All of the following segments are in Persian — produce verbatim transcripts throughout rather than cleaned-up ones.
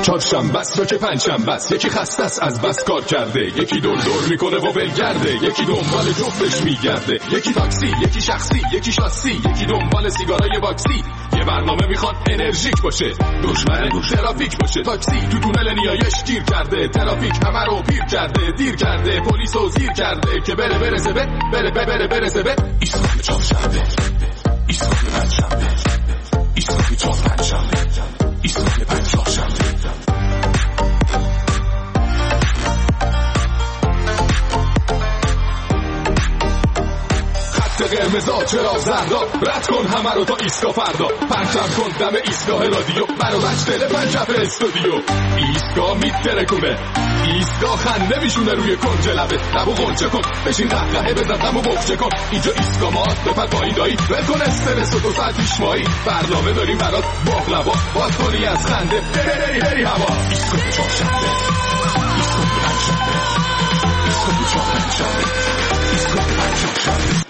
چهارشنبه است یا که پنجشنبه است، یکی خسته است از بس کار کرده، یکی دور دور میکنه و ولگرده، یکی دنبال جفتش میگرده، یکی تاکسی، یکی شخصی، یکی شاسی، یکی دنبال سیگارای باکسی. یه برنامه میخواد انرژیک باشه، دشمن ترافیک باشه. تاکسی تو تونل نیایش گیر کرده، ترافیک همه رو پیر کرده، دیر کرده، پلیسو زیر کرده که بره برسه به بره بره برسه به ایستگاه چهارشنبه، ایستگاه پنجشنبه، ایستگاه چهار پنجشنبه، ایستگاه پنج چهارشنبه. قرمزا چرا زردا، رد کن همه رو تا ایستگاه فردا، پرچم کن دم ایستگاه رادیو، برو بچه پنجف استودیو. ایستگاه میترکونه، ایستگاه خنده میشونه روی کنج لبه، لبو غنچه کن، بشین قهقهه بزن غمو بخچه کن. اینجا ایستگاه ماست، بپر پایین دایی، ول کن استرس و دو ساعت پیش مایی. برنامه داریم برات باقلوا، باز کنی از خنده بری بری هوا. ایستگاه چهارشنبه، ایستگاه پنجشنبه، ایستگاه چهار پنجشنبه، ایستگاه پنج چهارشنبه.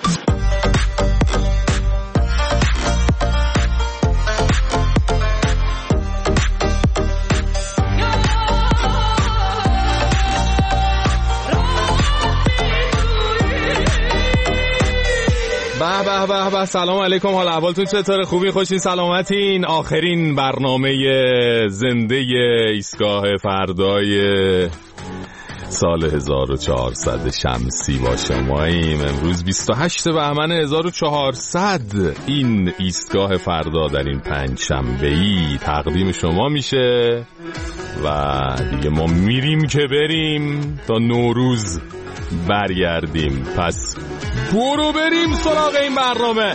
به به به، سلام علیکم، حال احوالتون چطوره؟ خوبین؟ خوشین؟ سلامتین؟ آخرین برنامه زنده ایستگاه فردای سال هزار و چهارصد شمسی با شماییم. امروز بیست و هشتم بهمن هزار و چهارصد. این ایستگاه فردا در این پنج شنبه‌ای تقدیم شما میشه و دیگه ما میریم که بریم تا نوروز برگردیم. پس برو بریم سراغ این برنامه.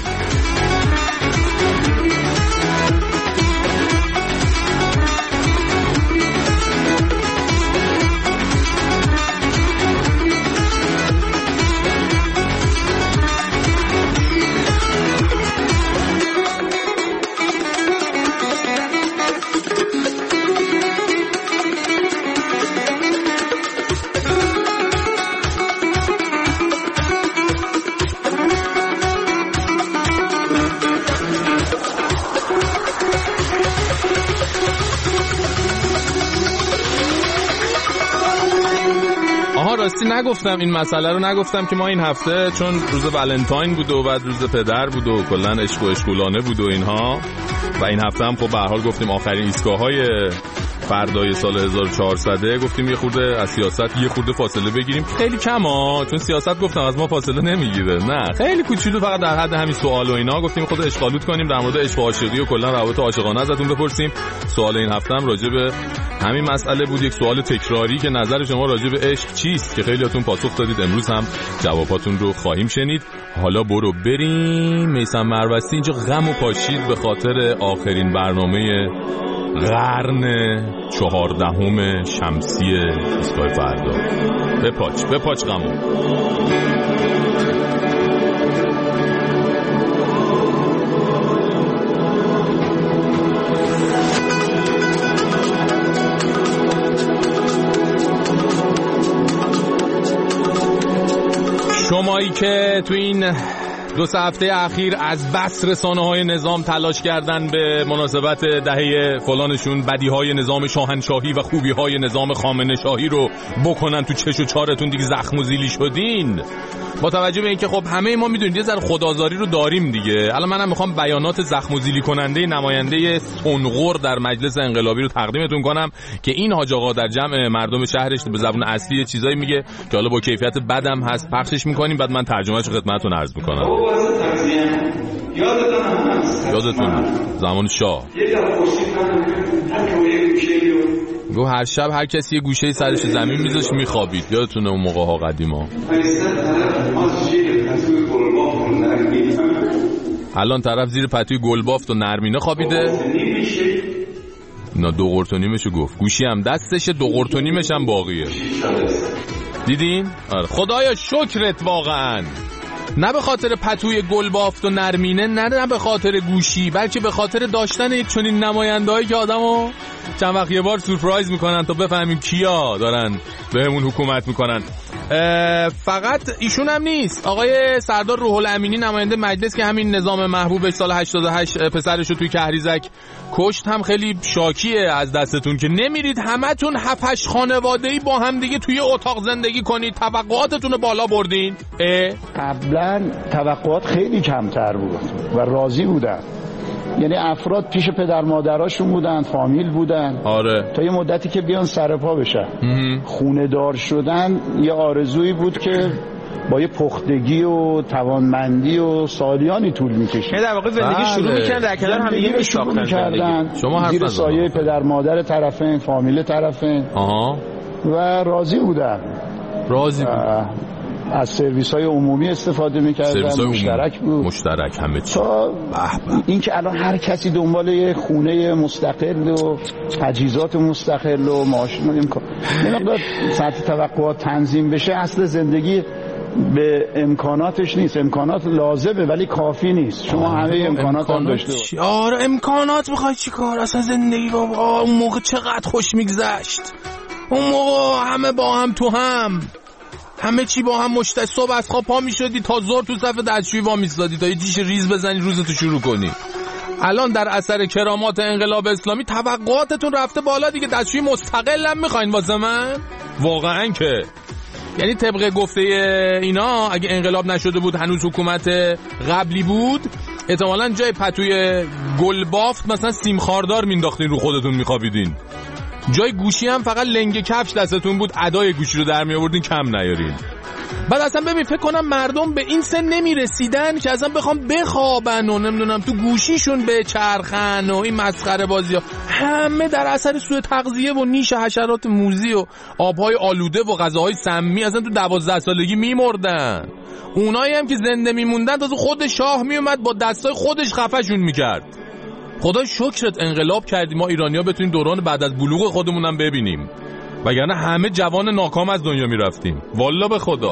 راستی نگفتم این مسئله رو، نگفتم که ما این هفته چون روز ولنتاین بود و بعد روز پدر بود و کلا عشق و عشقولانه بود و اینها، و این هفته هم خب به هر حال گفتیم آخرین ایستگاه‌های فردای سال هزار و چهارصد، گفتیم یه خورده از سیاست یه خورده فاصله بگیریم. خیلی کم ها، چون سیاست گفتم از ما فاصله نمیگیره، نه خیلی کوچولو، فقط در حد همین سوال و اینا. گفتیم خود اشغالوت کنیم، در مورد عشق و عاشقی و کلا روابط عاشقانه ازتون بپرسیم. سوال این هفته هم راجع به همین مسئله بود، یک سوال تکراری که نظر شما راجع به عشق چیست، که خیلیاتون پاسخ دادید. امروز هم جواباتون رو خواهیم شنید. حالا برو بریم. میثم مروستی اینجا غم و پاشید به خاطر آخرین برنامه قرن چهاردهم شمسی ایستگاه فردا. بپاچ بپاچ غمو. شمایی که تو این دو سه هفته اخیر از بس رسانه‌های نظام تلاش کردن به مناسبت دهه فلانشون بدیهای نظام شاهنشاهی و خوبیهای نظام خامنه‌شاهی رو بکنن تو چش و چارتون، دیگه زخم و زیلی شدین. با توجه به اینکه خب همه ما میدونید یه ذره خودآزاری رو داریم دیگه. الان منم میخوام بیانات زخم و زیلی کننده نماینده سنغر در مجلس انقلابی رو تقدیمتون کنم که این حاج آقا در جمع مردم شهرش به زبان اصلی چیزایی میگه که حالا با کیفیت بدم هست، پخشش میکنیم، بعد من ترجمهش رو خدمتتون عرض میکنم. یادتون زمان شاه گو هر شب هر کسی یه گوشه سرش زمین میذاشت میخوابید. یادتونه اون موقع ها قدیما. الان طرف زیر پتوی گلبافت و نرمینه خوابیده. نه دو قرت و نیمشو گفت، گوشی هم دستشه، دو قرت و نیمش هم باقیه. دیدین؟ آره خدایا شکرت واقعا. نه به خاطر پتوی گلبافت و نرمینه، نه نه به خاطر گوشی، بلکه به خاطر داشتن یک چنین نماینده‌ای که آدمو چند وقت یه بار سورپرایز میکنن تا بفهمیم کیا دارن بهمون حکومت میکنن. فقط ایشون هم نیست، آقای سردار روح الامینی نماینده مجلس که همین نظام محبوبش سال هشتاد و هشت پسرشو توی کهریزک کشت هم خیلی شاکیه از دستتون که نمیرید همتون هفت هشت خانواده‌ای با هم دیگه توی اتاق زندگی کنید. توقعاتتون رو بالا بردین. قبلا توقعات خیلی کمتر بود و راضی بودن، یعنی افراد پیش پدر مادراشون بودن، فامیل بودن. آره. تا یه مدتی که بیان سر پا بشن. خونه دار شدن یه آرزویی بود که با یه پختگی و توانمندی و سالیانی طول می‌کشید. در واقع زندگی شروع می‌کردن در کنار هم دیگه شروع می‌کردن. شما زیر سایه پدر مادر طرفین، فامیل طرفین. آها. و راضی بودن. راضی بودن. از سرویس‌های عمومی استفاده می‌کردن، مشترک بود. مشترک همه چی. این که الان هر کسی دنبال یه خونه مستقل و تجهیزات مستقل و ماشین و امکان، این مقدار سطح توقعات تنظیم بشه، اصل زندگی به امکاناتش نیست. امکانات لازمه ولی کافی نیست. شما همه امکانات هم داشته باشید. آره امکانات می‌خوای چیکار؟ اصلا زندگی بابا اون موقع چقدر خوش می‌گذشت. اون موقع همه با هم تو هم همه چی با هم مشت. صبح از خواب پا میشدی تا ظهر تو صف دستشویی وا میستادی تا یه جیش ریز بزنی روزتو شروع کنی. الان در اثر کرامات انقلاب اسلامی توقعاتتون رفته بالا دیگه. دستشویی مستقل هم میخواین واسه من؟ واقعا که یعنی طبق گفته اینا اگه انقلاب نشده بود هنوز حکومت قبلی بود احتمالاً جای پتوی گل بافت مثلا سیم خاردار مینداختین رو خودتون میخوابیدین. جای گوشی هم فقط لنگ کفش دستتون بود، ادای گوشی رو در می آوردین کم نیارین. بعد اصلا ببین فکر کنم مردم به این سن نمی رسیدن که اصلا بخوام بخوابن و نمیدونم تو گوشیشون به چرخن و این مسخره بازی ها. همه در اثر سوء تغذیه و نیش حشرات موذی و آبهای آلوده و غذاهای سمی اصلا تو دوازده سالگی میمردن. اونایی هم که زنده میموندن تازه خود شاه میومد با دستای خودش خفه‌شون میکرد. خدای شکرت انقلاب کردیم ما ایرانی‌ها بتونیم دوران بعد از بلوغ خودمونم ببینیم، وگرنه همه جوان ناکام از دنیا میرفتیم والله به خدا.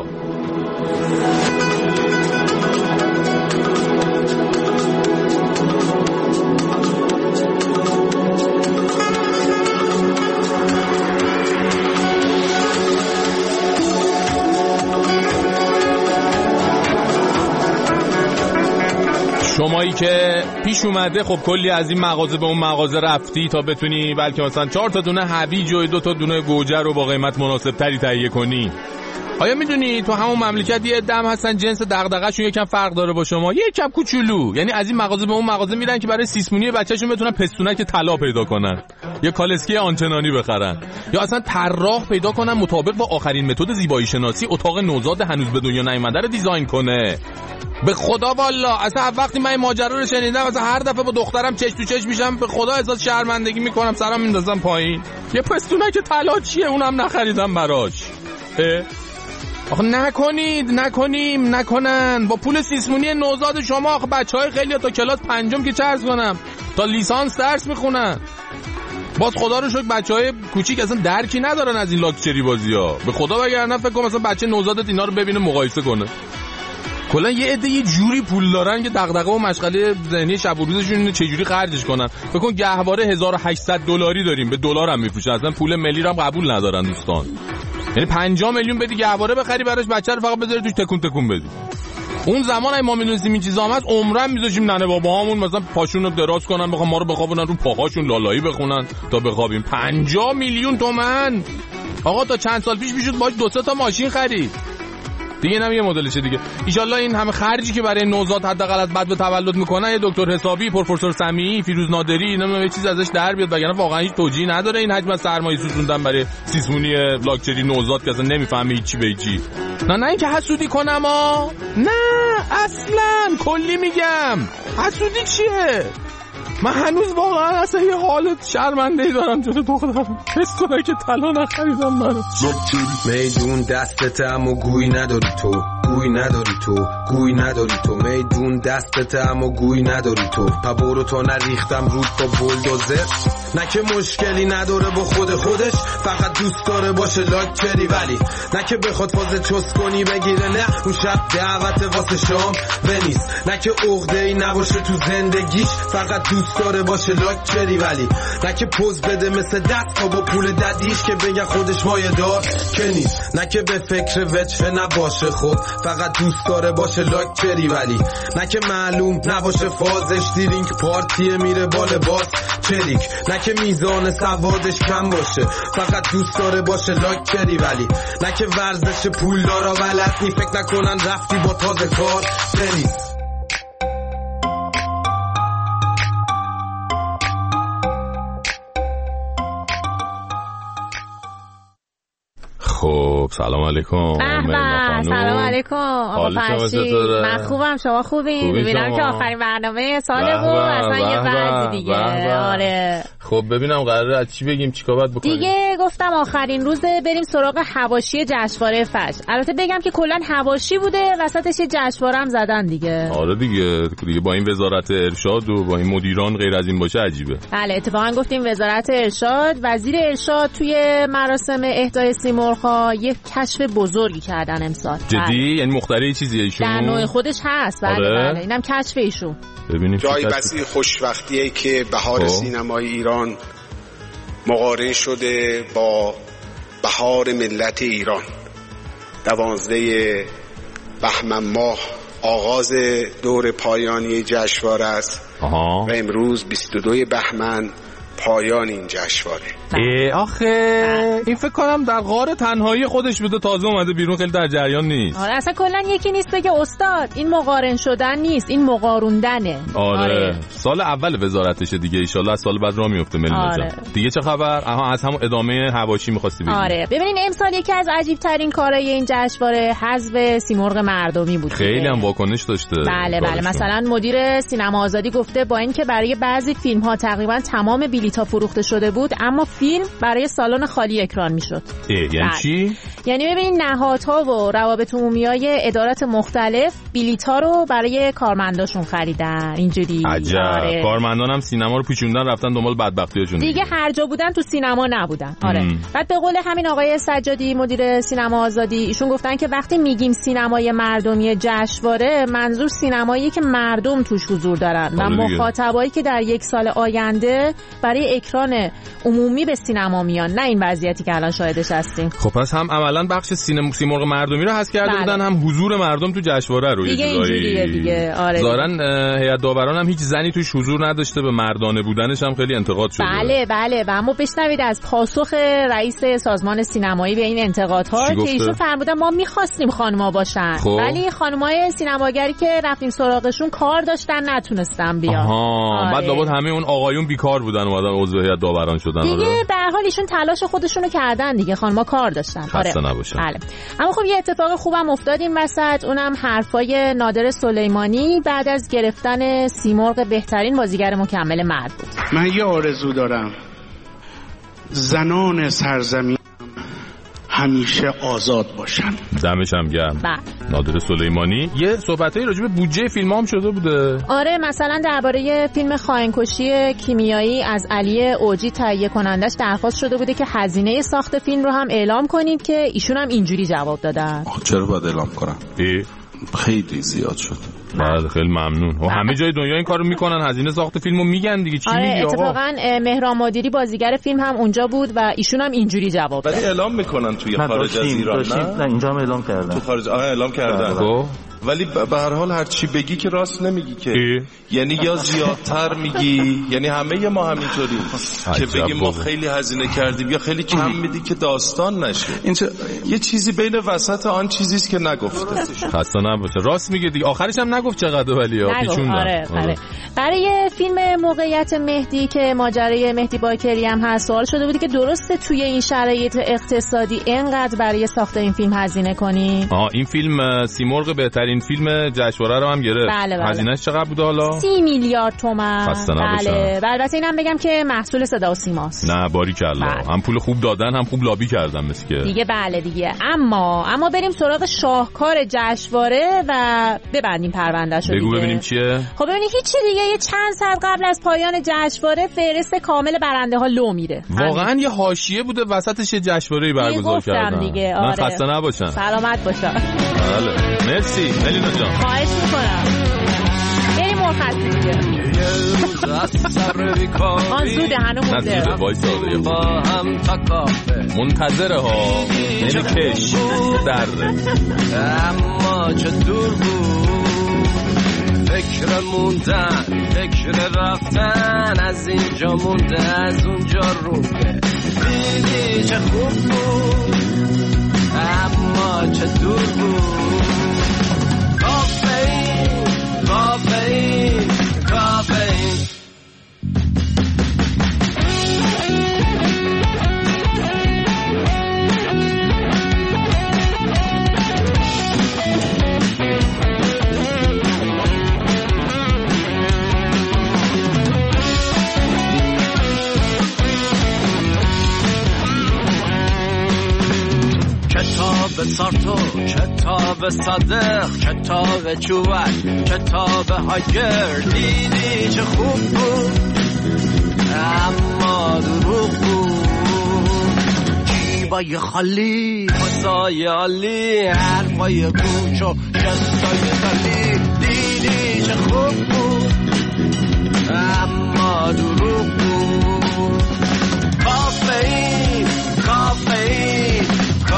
شمایی که پیش اومده خب کلی از این مغازه به اون مغازه رفتی تا بتونی بلکه مثلا چهار تا دونه هویج و دو تا دونه گوجه رو با قیمت مناسب تری تهیه کنی. آیا میدونی تو همون مملکت یه دم هستن جنس دغدغه‌شون یکم فرق داره با شما، یکم کوچولو، یعنی از این مغازه به اون مغازه میرن که برای سیسمونی بچه‌شون بتونن پستونک طلا پیدا کنن، یه کالسکی آنچنانی بخرن، یا اصلا طراح پیدا کنن مطابق با آخرین متد زیبایی شناسی اتاق نوزاد هنوز به دنیا نیامده رو دیزاین کنه. به خدا والا اصلا وقتی من این ماجرا رو شنیدم اصلا هر دفعه با دخترم چش تو چش میشم به خدا احساس شرمندگی میکنم، سرم میندازم پایین. یه پستونک طلا چیه اونم نخریدم براش. آخه نکنید نکنیم نکنن با پول سیسمونی نوزاد شما. آخه بچهای خیلی تا کلاس پنجم که چه عرض کنم تا لیسانس درس میخونن. باز خدا رو شکر بچهای کوچیک اصلا درکی ندارن از این لاکچری بازی‌ها. به خدا وگرنه فکر کنم مثلا بچه نوزادت اینا رو ببینه مقایسه کنه. کلا یه عده یه جوری پول دارن که دغدغه و مشغله ذهنی شب و روزشون اینه چه جوری خرجش کنن. فکر کن گهواره هزار و هشتصد دلاری داریم، به دلار هم میفروشن، اصلا پول ملی رو هم قبول ندارن دوستان. یعنی پنجاه میلیون بدی گهواره بخری براش، بچه رو فقط بذاری توش تکون تکون بدی. اون زمان اگه ما میدونستیم این چیزا هم هست عمرن میذاشیم ننه باباهامون مثلا پاشون رو دراز کنن بخوام ما رو بخوابونن رو پاهاشون لالایی بخونن تا بخوابیم. پنجاه میلیون تومان آقا تا چند سال پیش میشد باش دو سه تا ماشین خرید. دیگه نمیگه مدلشه دیگه. ان شاءالله این همه خرجی که برای نوزاد حداقل از بعد به تولد میکنن یه دکتر حسابی، پروفسور سمیعی، فیروز نادری، نمیدونم یه چیز ازش در بیاد، وگرنه واقعا هیچ توجیهی نداره این حجم سرمایه سوزوندن برای سیسمونی لاکچری نوزاد که اصلا نمیفهمه چی به چی. نه نه اینکه حسودی کنم ها، نه اصلا کلی میگم حسودی چیه. من هنوز واقعا اصلا یه حالت شرمنده‌ای دارم جلوی دخترم. پستونه که طلا نخریدم من. میدون دستت اما گوی نداری تو، گوی نداری تو، گوی نداری تو. میدون دستت اما گوی نداری تو. پا برو تا نریختم رود با بولدوزر. نه که مشکلی نداره با خود خودش، فقط دوست داره باشه لاکچری، ولی نه که بخواد فاز چس کنی بگیره، نه اون شب دعوت واسه شام بنیست، نه که عقده‌ای نباشه تو زندگیش، فقط دوست داره باشه لاکچری، ولی نه که پوز بده مثل دست تا با پول ددیش که بگه خودش مایه دار که نیست، نه که به فکر وجه نباشه خب فقط دوست داره باشه لاکچری، ولی نه که معلوم نباشه فازش دیرینگ پارتیه میره با لباس چریک، نه که میزان سوادش کم باشه فقط دوست داره باشه لاکچری، ولی نه که ورزش پول دارا ولد نی، فکر نکنن رفتی با تازه کار تنیس. خب سلام علیکم. سلام علیکم آقا فرشید. من خوبم، شما خوبین؟ ببینم که آخرین برنامه سال بود اصلا یه بعضی دیگه. آره خب ببینم قراره از چی بگیم، چیکار باید بکنیم؟ دیگه گفتم آخرین روز بریم سراغ حواشی جشنواره فجر. البته بگم که کلا حواشی بوده، وسطش یه جشنواره هم زدن دیگه. آره دیگه دیگه با این وزارت ارشاد و با این مدیران غیر از این باشه عجیبه. بله اتفاقا گفتیم وزارت ارشاد، وزیر ارشاد توی مراسم اهدای سیمرغ‌ها یه کشف بزرگی کردن امسال. جدی؟ یعنی مخترع چیزیه ایشون؟ در نوع خودش هست. بله آره؟ بله اینم کشف ایشون. ببینیم جای بسیار خوشوقتیه که بهار سینمای ایران مقارن شده با بهار ملت ایران. دوازده بهمن ماه آغاز دور پایانی جشنواره است و امروز بیست و دو بهمن پایان این جشنواره. آخه این فکر کنم در غار تنهایی خودش بوده، تازه اومده بیرون، خیلی در جریان نیست. آره اصلا کلا یکی نیست بگه استاد این مقارن شدن نیست، این مقاروندنه. آره, آره. سال اول وزارتشه دیگه، ان شاءالله سال بعد راه میفته ملی آره. دیگه چه خبر؟ آها از همون ادامه حواشی می‌خواستی بگی. آره ببینین امسال یکی از عجیب ترین کارهای این جشنواره حذف سیمرغ مردمی بود. خیلی هم واکنش داشته. بله بله مثلا مدیر سینما آزادی گفته با اینکه برای بعضی فیلم‌ها تقریبا تمام بلیط‌ها فروخته شده بود، اما فیلم برای سالن خالی اکران میشد. یعنی چی؟ یعنی ببینید نهادها و روابط عمومی‌های ادارات مختلف بلیط‌ها رو برای کارمنداشون خریدن. اینجوری. عجب. آره. کارمندان هم سینما رو پیچوندن رفتن دنبال بدبختیاشون. دیگه هر جا بودن تو سینما نبودن. آره. ام. بعد به قول همین آقای سجادی مدیر سینما آزادی، ایشون گفتن که وقتی میگیم سینمای مردمی جشنواره، منظور سینمایی که مردم توش حضور دارن و مخاطبایی که در یک سال آینده برای اکران عمومی به سینما میان، نه این وضعیتی که الان شاهدش هستیم. خب پس هم عملاً بخش سینما سیمرغ مردمی رو حذف کرده بله. بودن، هم حضور مردم تو جشنواره رو دیگه اینجوریه دیگه. آره ظاهرا هیئت داوران هم هیچ زنی توش حضور نداشته، به مردانه بودنش هم خیلی انتقاد شده. بله بله و اما بشنوید از پاسخ رئیس سازمان سینمایی به این انتقادها که ایشون فرمودن ما می‌خواستیم خانم‌ها باشن خب. ولی خانم‌های سینماگری که رفتیم سراغشون کار داشتن نتونستن بیان. آها آره. بعد لابد همه اون آقایون بیکار بودن اومدن عضو هیئت داوران شدن. دیگه به هر حال ایشون تلاش خودشونو کردن دیگه، خانم‌ها کار داشتن. خسته آره. نباشن. بله. اما خب یه اتفاق خوبم افتاد این وسط، اونم حرفای نادر سلیمانی بعد از گرفتن سیمرغ بهترین بازیگر مکمل مرد بود. من یه آرزو دارم، زنان سرزمین همیشه آزاد باشن. دمش هم گرم. نادر سلیمانی یه صحبتایی راجع به بودجه فیلم هم شده بوده. آره مثلا درباره فیلم خائن‌کشی کیمیایی از علی اوجی تهیه کنندش درخواست شده بوده که هزینه ساخت فیلم رو هم اعلام کنید که ایشون هم اینجوری جواب دادن. چرا باید اعلام کنم؟ ای؟ خیلی زیاد شد. بله خیلی ممنون. و همه جای دنیا این کارو میکنن، هزینه ساخت فیلمو میگن دیگه. چی آره میگی آقا؟ اتفاقا مهران مدیری بازیگر فیلم هم اونجا بود و ایشون هم اینجوری جواب داد. ولی اعلام میکنن توی خارج از ایران نه؟ نه اینجا هم اعلام کردن. تو خارج آها اعلام کردن. خب ولی به هر حال هر چی بگی که راست نمیگی که ای؟ یعنی یا زیادتر میگی، یعنی همه ما همینطوری که بگیم ما خیلی هزینه کردیم یا خیلی کم میدی که داستان نشه. این یه چیزی بین وسط آن چیزی است که نگفته. خسته نباشه. راست میگه دیگه، آخرش هم نگفت چقدر ولی پیچوندن. آره آره. برای فیلم موقعیت مهدی که ماجرای مهدی باکری هم هست، سوال شده بودی که درسته توی این شرایط اقتصادی اینقدر برای ساخت این فیلم هزینه کنی؟ آها این فیلم سیمرغ بهترین این فیلم جشنواره رو هم گرفت. بله بله. هزینه‌اش چقدر بوده حالا؟ سی میلیارد تومان. خسته نباشن. بله. البته اینم بگم که محصول صدا و سیماست. نه باریکلا. هم پول خوب دادن هم خوب لابی کردن مثل که. دیگه بله دیگه. اما اما بریم سراغ شاهکار جشنواره و ببندیم پروندهشو دیگه. بگو ببینیم چیه؟ خب ببینید هیچی دیگه، یه چند ساعت قبل از پایان جشنواره فهرست کامل برنده ها لو میره. واقعا یه حاشیه بوده وسطش یه جشنواره‌ای برگزار کردن دیگه. آره. من خسته نباشن. سلامت باشن. بله. مرسی ملینا جان. خواهش میکنم. بریم مرخصی دیگه. آن زوده هنو مونده. نزوده وایساده با هم تا کافه منتظره ها نمیکش درده اما چه دور بود فکر موندن فکر رفتن از اینجا مونده از اونجا رونده دیدی چه خوب بود اما چه دور بود کافئین کافئین کافئین کتاب سارتو کتاب صادق کتاب چوبک کتاب هاگر دیدی چه خوب بود اما دروغ بود جیبای خالی حسای عالی حرفای گوش و شستای خالی دیدی چه خوب بود اما دروغ بود کافئین کافئین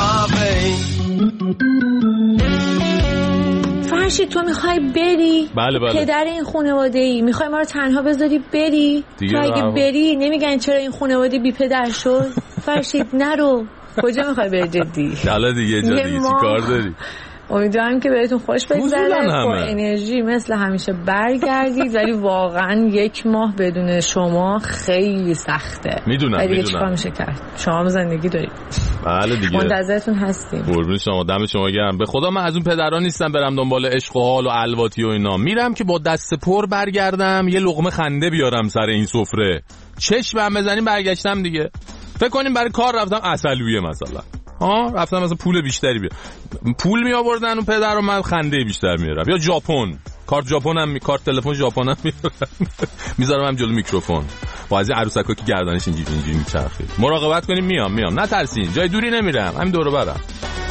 فرشید تو میخوای بری؟ بله بله. پدر این خانواده ای میخوای ما رو تنها بذاری بری؟ تو اگه بری نمیگن چرا این خانواده بی پدر شد؟ فرشید نرو. کجا میخوای بری جدی؟ حالا دیگه جا دیگه چی کار داری؟ امیدوارم که بهتون خوش بگذره، با انرژی مثل همیشه برگردید، ولی واقعا یک ماه بدون شما خیلی سخته. میدونم ولی میدونم. چیکار میشه کرد؟ شما هم زندگی دارید. بله دیگه. منتظرتون هستیم. قربون شما، دم شما گرم. به خدا من از اون پدران نیستم برم دنبال عشق و حال و الواتی و اینا. میرم که با دست پر برگردم، یه لقمه خنده بیارم سر این سفره. چشمم بزنیم برگشتم دیگه. فکر کنیم برای کار رفتم عسلویه مثلا. ها رفتم مثلا پول بیشتری بیار. پول می آوردن اون پدر رو، من خنده بیشتر میارم. یا ژاپن، کارت ژاپن هم می... کارت تلفن ژاپن هم میارم. میذارم هم جلو میکروفون. بازی عروسکا که گردنش اینجوری اینجوری میچرخه. مراقبت کنیم. میام میام نترسین، جای دوری نمیرم، همین دور و برم.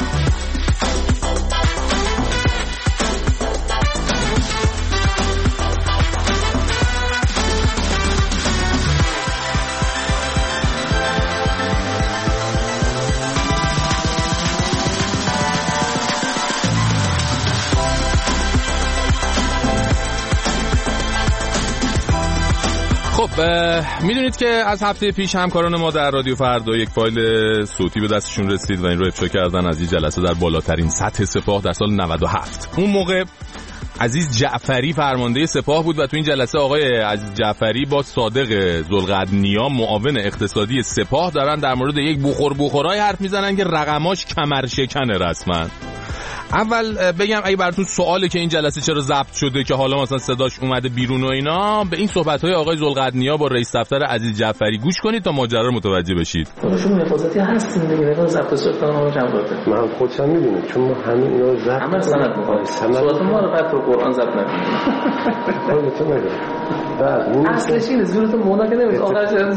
خب میدونید که از هفته پیش همکاران ما در رادیو فردا یک فایل صوتی به دستشون رسید و این رو افشا کردن از این جلسه در بالاترین سطح سپاه در سال نود و هفت. اون موقع عزیز جعفری فرمانده سپاه بود و تو این جلسه آقای عزیز جعفری با صادق ذوالقرنیا معاون اقتصادی سپاه دارن در مورد یک بخور بخورای حرف میزنن که رقماش کمرشکنه رسما. اول بگم اگه براتون سواله که این جلسه چرا ضبط شده که حالا مثلا صداش اومده بیرون و اینا، به این صحبت‌های آقای ذوالقرنیا با رئیس دفتر عزیز جعفری گوش کنید تا ماجرا رو متوجه بشید. خودشون حفاظتی هستین دیگه، نگاه ضبط صوت کنم چند بار. من خودم می‌دونم چون ما همین اینا رو ضبط همه سند می‌کنیم. صوت ما رو بعد تو قرآن ضبط نمی‌کنیم. خودتون نگاه. اصلش اینه زورتون مونا که نمیشه. آخرش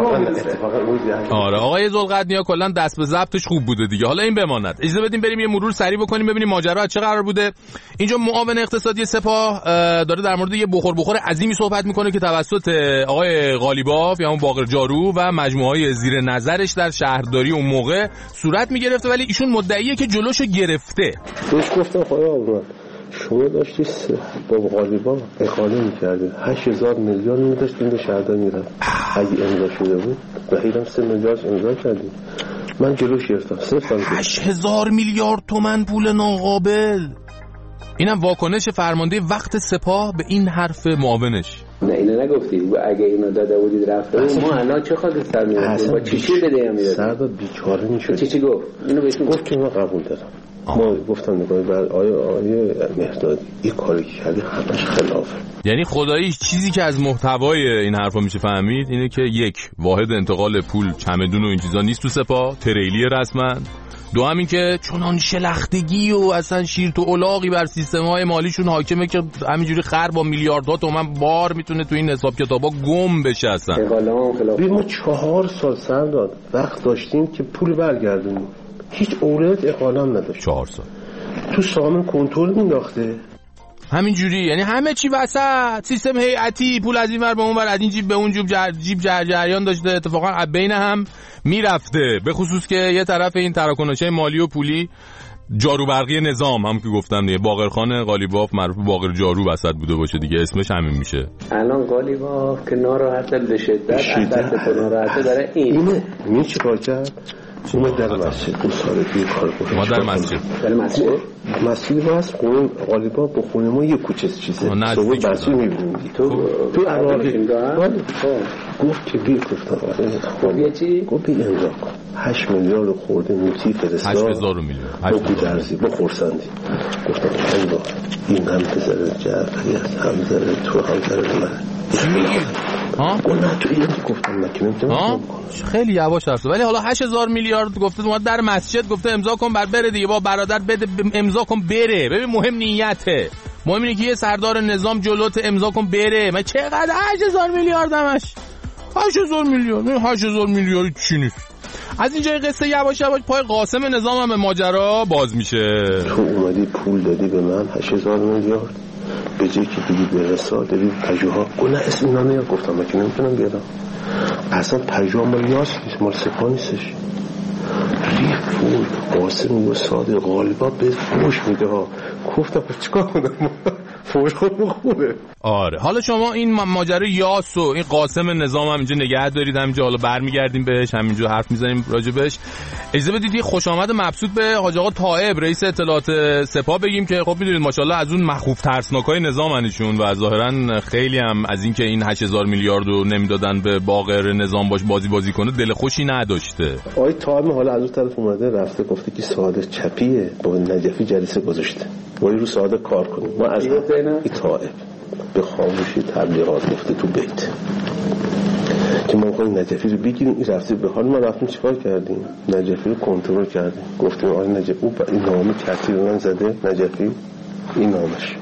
زورتون آره آقای ذوالقرنیا کلا دست به ضبطش خوب بوده دیگه. حالا این بماند. اجازه بدیم بریم یه مرور سریع بکنیم ببینیم ماجرا از چه قرار بوده. اینجا معاون اقتصادی سپاه داره در مورد یه بخور بخور عظیمی صحبت میکنه که توسط آقای قالیباف یا اون باقر جارو و مجموعه‌های زیر نظرش در شهرداری اون موقع صورت میگرفته، ولی ایشون مدعیه که جلوشو گرفته. روش گفتم خدا آورد شما داشتید با قالیباف اخاله میکردید، هشت هزار میلیون میداشتید به شهرداری میرفت. اگه امضا شده بود بخیرم سه میلیارد امضا کردید، من جلوش گرفتم. صفر هشت هزار میلیارد تومان پول ناقابل. اینم واکنش فرمانده وقت سپاه به این حرف معاونش. نه اینو نگفتید و اگه اینو داده بودید رفته بود ما الان چه خاطر سر می‌رفتیم با چی چی بده میاد. سر بیچاره میشد. چی چی گفت؟ اینو بهش گفت که من قبول دارم. ما گفتم نگاه بر آیا آیا مهداد این کاری که کردی همش خلافه. یعنی خدایی چیزی که از محتوای این حرفا میشه فهمید اینه که یک، واحد انتقال پول چمدون و این چیزا نیست تو سپاه، تریلی رسما. دو همین که چنان شلختگی و اصلا شیر تو الاغی بر سیستم‌های مالیشون حاکمه که همینجوری خر با میلیاردها تومن بار میتونه تو این حساب کتابا گم بشه. اصلا ما چهار سال سر داد وقت داشتیم که پول برگردونیم، هیچ اولویت اقاله هم نداشت. چهار سال تو سامن کنترل مینداخته همینجوری، یعنی همه چی وسط، سیستم هیئتی، پول از این ور به اون ور، از این جیب به اون جیب جر... جیب جر جریان داشته، اتفاقا بین هم میرفته، به خصوص که یه طرف این تراکنش‌های مالی و پولی جارو برقی نظام هم که گفتم دیگه، باقرخان قالیباف معروف باقر جارو وسط بوده باشه دیگه، اسمش همین میشه. الان قالیباف که ناراحته به شدت، البته ناراحته داره این اینه می چیکار کرد؟ ما در مسجد دو سال پیش کار کنیم. ما در مسجد در مسجد مسجد ما از خونه قالیباف به خونه ما یک کوچه چیزه صبح بسیج می‌بینیم. تو تو عراقی گفت که بی گفتم خب یه چی گفت بی امضا کن هشت میلیارد خورده موتی فرستاد هشت هزار میلیون با درزی با خورسندی. گفتم خدا این هم پسر جعفری است، هم زره تو هم زره من. ها نه تو این گفتم نکنم خیلی یواش حرف، ولی حالا هشت هزار میلیارد گفته اومد در مسجد گفته امضا کن بعد بره دیگه، با برادر بده امضا کن بره. ببین مهم نیته، مهم اینه که یه سردار نظام جلوت امضا کن بره. من چقدر هشت هزار میلیارد همش هشت هزار میلیارد هشت هزار میلیارد چی نیست. از اینجا قصه یواش یواش پای قاسم نظام هم به ماجرا باز میشه. تو اومدی پول دادی به من هشت هزار میلیارد به جایی که دیدی به رسال دادی پژوها گونه اسم اینا نیا گفتم من که نمیتونم بیارم. اصلا پژوها مال یاس نیست، مال سپاه نیستش. ریف پول قاسم و صادق غالبا به فوش میده ها. گفتم چیکار کنم فوش خود خوبه. آره حالا شما این ماجرا یاس و این قاسم نظام هم اینجا نگه دارید، همینجا حالا برمیگردیم بهش، همینجا حرف میزنیم راجبش. اجازه بدید خوش آمد مبسوط به حاج آقا طائب رئیس اطلاعات سپاه بگیم که خب میدونید ماشاءالله از اون مخوف ترسناکای نظامنشون و ظاهرا خیلی هم از اینکه این هشت هزار میلیارد رو نمیدادن به باقر نظام باش بازی بازی کنه دل خوشی نداشته. آقای طائب حالا از اون طرف اومده رفته گفته که صادق چپیه با نجفی جلسه گذاشته ولی رو صادق کار کنیم. ما از این طائب به خاموشی تبلیغات گفته تو بیت که ما می‌خوایم نجفی رو بگیریم. این رفته به حال ما رفتیم چیکار کردیم؟ نجفی رو کنترل کردیم. گفتیم آقای نجفی او این نامه ترتیب من زده نجفی این نامش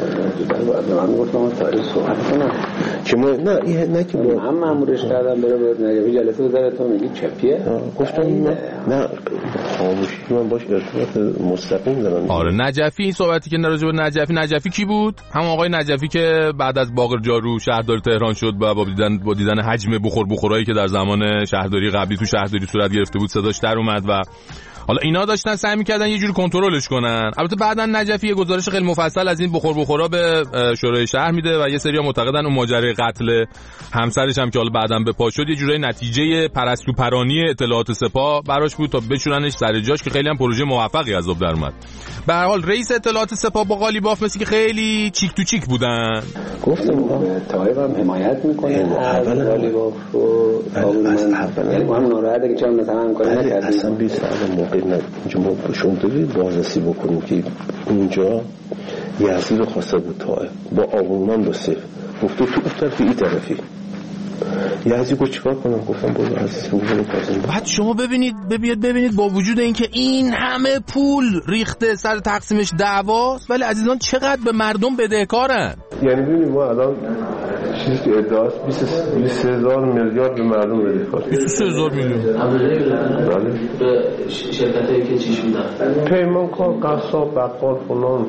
من گفتم تاریخ صحبت کنم که ما نه این نه که من مامورش کردم بره به نجفی جلسه بذاره تو میگی چپیه. گفتم نه نه خاموشی من باش ارتباط مستقیم دارم. آره نجفی این صحبتی که راجع به نجفی نجفی کی بود؟ هم آقای نجفی که بعد از باقر جارو شهردار تهران شد و با دیدن با دیدن حجم بخور بخورایی که در زمان شهرداری قبلی تو شهرداری صورت گرفته بود صداش در اومد و حالا اینا داشتن سعی می‌کردن یه جوری کنترلش کنن. البته بعداً نجفی یه گزارش خیلی مفصل از این بخور بخورا به شورای شهر میده و یه سری‌ها معتقدن اون ماجرای قتل همسرش هم که حالا بعداً به پا شد یه جورای نتیجه پرستو پرانی اطلاعات سپاه براش بود تا بچوننش سر جاش که خیلی هم پروژه موفقی از آب در اومد. به هر حال رئیس اطلاعات سپاه با قالیباف مثل که خیلی چیک تو چیک بودن. گفتم طایب هم حمایت میکنه از قالیباف و یعنی با هم ناراحته که چرا مثلا هم کاری نکردیم. اصلا بی سعادت موقعی نه اینجا ما بهشون داریم بازرسی بکنیم که اونجا یزدی رو خواسته بود طایب با آقایان دو سه گفته تو اون طرفی این طرفی یزدی گفت چیکار کنم؟ گفتم برو عزیز برو پاسم. بعد شما ببینید ببینید ببینید با وجود اینکه این همه پول ریخته سر تقسیمش دعواست ولی عزیزان چقدر به مردم بدهکارن. یعنی ببینید ما الان چیزی که ادعاست بیست هزار میلیارد به مردم بدهکار. بیست هزار میلیون. بله. به شرکتایی که چیش میدن. پیمانکار، قصاب، بقال فلان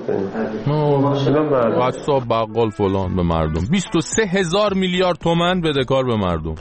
پیمان. قصاب، بقال فلان به مردم. بیست و سه هزار میلیارد تومان بدهکار به مردم.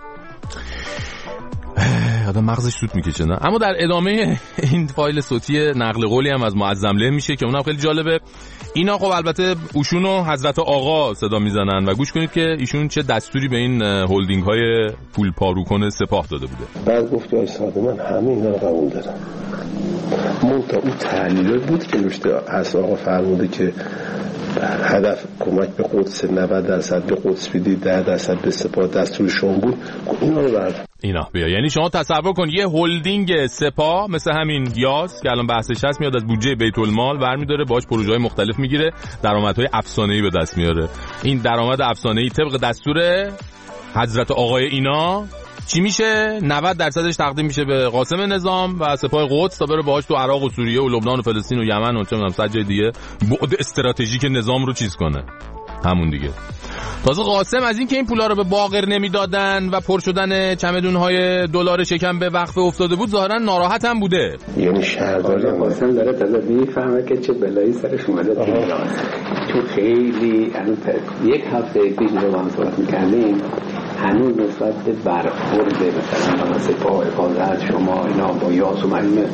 آدم مغزش سوت میکشه نه. اما در ادامه این فایل صوتی نقل قولی هم از معظمله میشه که اونم خیلی جالبه. اینا خب البته اوشون و حضرت آقا صدا میزنن و گوش کنید که ایشون چه دستوری به این هلدینگ های پول پاروکن سپاه داده بوده. بعد گفت آی ساده من همه اینا رو قبول دارم. منتها اون تحلیل بود که نوشته از آقا فرموده که هدف کمک به قدس نود درصد به قدس بدید ده درصد به سپاه دستور شما بود. اینا رو برد اینا بیا. یعنی شما تصور کن یه هلدینگ سپاه مثل همین یاس که الان بحثش هست میاد از بودجه بیت المال برمی‌داره، باهاش پروژه‌های مختلف میگیره، درآمدهای افسانه‌ای به دست میاره. این درآمد افسانه‌ای طبق دستور حضرت آقای اینا چی میشه؟ نود درصدش تقدیم میشه به قاسم نظام و سپاه قدس تا بره باهاش تو عراق و سوریه و لبنان و فلسطین و یمن و چه می‌دونم صد جای دیگه بعد استراتژیک نظام رو چیز کنه. همون دیگه. تازه قاسم از این که این پولا رو به باقر نمیدادن و پر شدن چمدون‌های دلار شکم به وقف افتاده بود ظاهرا ناراحت هم بوده. یعنی شهردار قاسم داره تازه میفهمه که چه بلایی سرش اومده تو ایران. تو خیلی یک هفته پیش رو با هم صحبت می‌کردیم، هنوز نسبت به برخورد مثلا با سپاه حفاظت شما اینا با یاس و مریم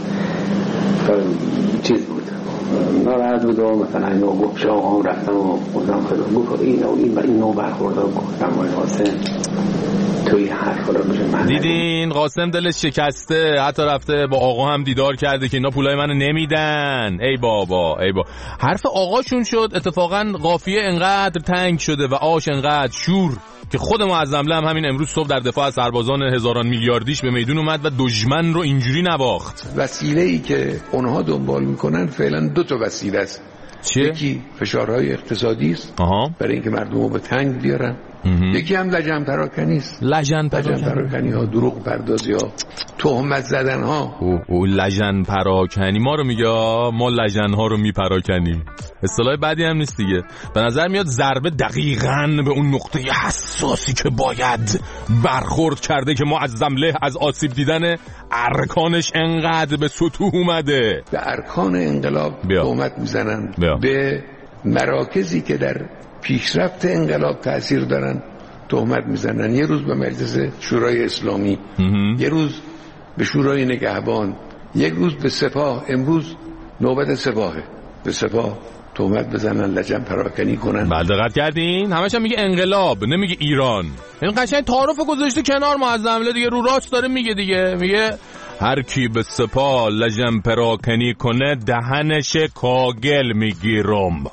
چیز بود ناراحت بود و مثلا اینو گفت شما هم رفتم و خودم خیلی گفت این و این و این نوع برخورده گفتم وای قاسم توی حرف رو بشه من دیدین قاسم دلش شکسته، حتی رفته با آقا هم دیدار کرده که اینا پولای منو نمیدن. ای بابا ای بابا حرف آقاشون شد. اتفاقا قافیه انقدر تنگ شده و آش انقدر شور که خود معظمله هم همین امروز صبح در دفاع از سربازان هزاران میلیاردیش به میدون اومد و دشمن رو اینجوری نواخت. وسیله‌ای که اونها دنبال میکنن فعلا دو تا وسیله است. چیه؟ یکی فشارهای اقتصادی است برای اینکه مردم رو به تنگ بیارن. مهم. یکی هم لجن پراکنی است. لجن پراکنی ها، دروغ پردازی ها، تهمت زدن ها. او او لجن پراکنی ما رو میگه، ما لجن ها رو میپراکنیم. اصطلاح بعدی هم نیست دیگه. به نظر میاد ضربه دقیقاً به اون نقطه حساسی که باید برخورد کرده که معظم له از آسیب دیدن ارکانش انقدر به سطوح اومده. به ارکان انقلاب تهمت میزنن، به مراکزی که در پیشرفت انقلاب تأثیر دارن تهمت میزنن. یه روز به مجلس شورای اسلامی، یه روز به شورای نگهبان، یک روز به سپاه. امروز نوبت سپاهه، به سپاه تهمت بزنن، لجن پراکنی کنن. بله دقت کردین؟ همش هم میگه انقلاب، نمیگه ایران. این قشنگ تعارف گذاشته کنار معظمله دیگه، رو راست داره میگه دیگه. میگه هر کی به سپاه لجن پراکنی کنه دهنش کاگل میگیرم.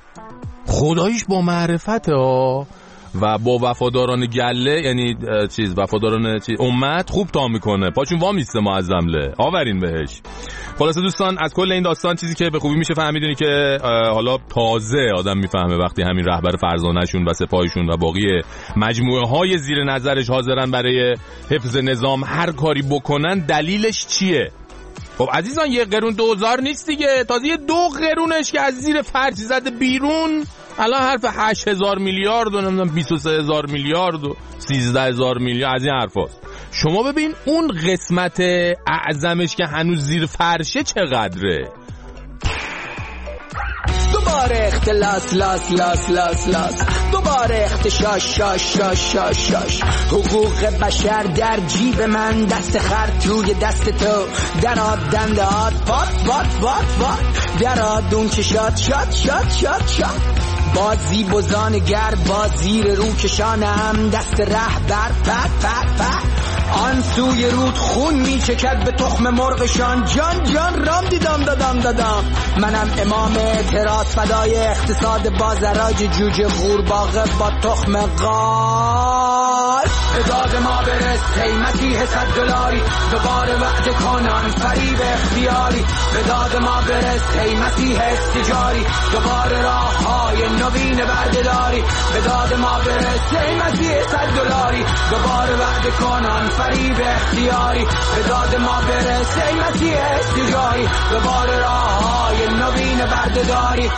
خداییش با معرفت ها و با وفاداران گله، یعنی چیز وفاداران چیز امت خوب تا میکنه، پاشون وا میسته معظمله. آورین بهش. خلاصه دوستان از کل این داستان چیزی که به خوبی میشه فهمیدونی که حالا تازه آدم میفهمه وقتی همین رهبر فرزانه‌شون و سپاهشون و باقی مجموعه های زیر نظرش حاضرن برای حفظ نظام هر کاری بکنن، دلیلش چیه؟ خب عزیزان یه قرون دوزار نیست دیگه، تازه یه دو قرونش که از زیر فرش زده بیرون الان حرف هشت هزار میلیارد و نمیدونم بیست و سه هزار میلیارد و سیزده هزار میلیارد از این حرفاست. شما ببین اون قسمت اعظمش که هنوز زیر فرشه چقدره. دوباره اختلاس لاس لاس لاس لاس، دوباره اختشاش شاش شاش شاش شاش. حقوق بشر در جیب من، دست خر توی دست تو، دراد دنده هات پات پات پات پات، دراد اون چشات شات شات شات شات. بازی بزان گر با زیر رو کشانم، دست رهبر پت پت پت. آن سوی رود خون می چکد به تخم مرغشان، جان جان رام دیدم دادم دادم. منم امام اعتراض فدای اقتصاد بازاراج جوجه قورباغه با تخم قال. اداد ما برس قیمتی حصد دلاری، دوباره وقت کنان فریب اختیاری. اداد ما برس قیمتی حس تجاری، دوباره راه های نوین بردهداری. اداد ما برس قیمتی حصد دلاری، دوباره وقت کنان فریب اختیاری. اداد ما برس قیمتی حس تجاری، دوباره راه های نوین بردهداری.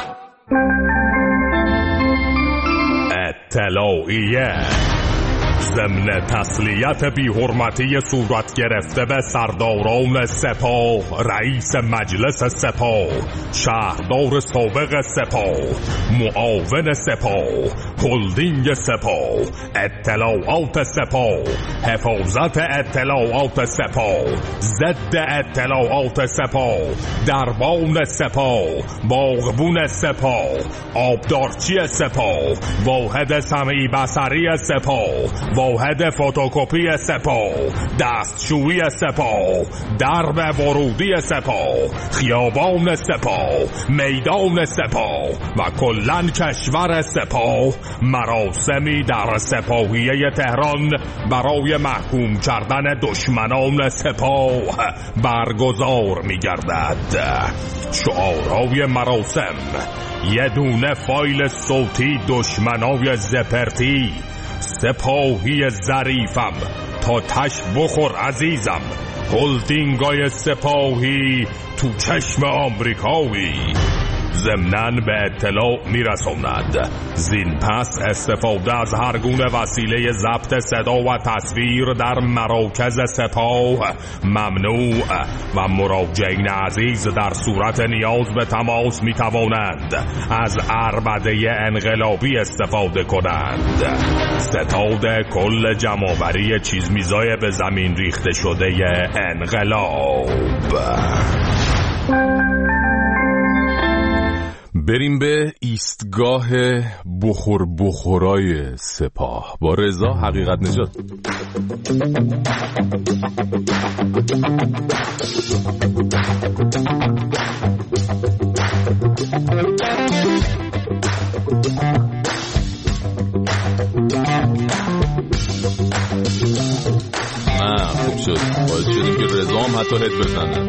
اطلاعیه ضمن تسلیت بی حرمتی صورت گرفته به سرداران سپاه، رئیس مجلس سپاه، شهردار سابق سپاه، معاون سپاه، هلدینگ سپاه، اطلاعات سپاه، حفاظت اطلاعات سپاه، ضد اطلاعات سپاه، دربان سپاه، باغبون سپاه، آبدارچی سپاه، واحد سمعی بصری سپاه، واحد فتوکپی سپاه، دستشویی سپاه، درب ورودی سپاه، خیابان سپاه، میدان سپاه و کلاً کشور سپاه مراسمی در سپاهیه تهران برای محکوم کردن دشمنان سپاه برگزار می گردد. شعارهای مراسم: یه دونه فایل صوتی دشمنای زپرتی، سپاهی ظریفم تا تش بخور عزیزم، هلدینگای سپاهی تو چشم آمریکایی. ضمناً به اطلاع میرسوند زین پس استفاده از هر گونه وسیله ضبط صدا و تصویر در مراکز سپاه ممنوع و مراجعین عزیز در صورت نیاز به تماس میتوانند از عربده انقلابی استفاده کنند. ستاد کل جمع‌آوری چیزمیزای به زمین ریخته شده انقلاب. بریم به ایستگاه بخور بخورای سپاه با رضا حقیقت نژاد. نه خوب شد، باید شدیم که رضا هم حتی هد بزنه.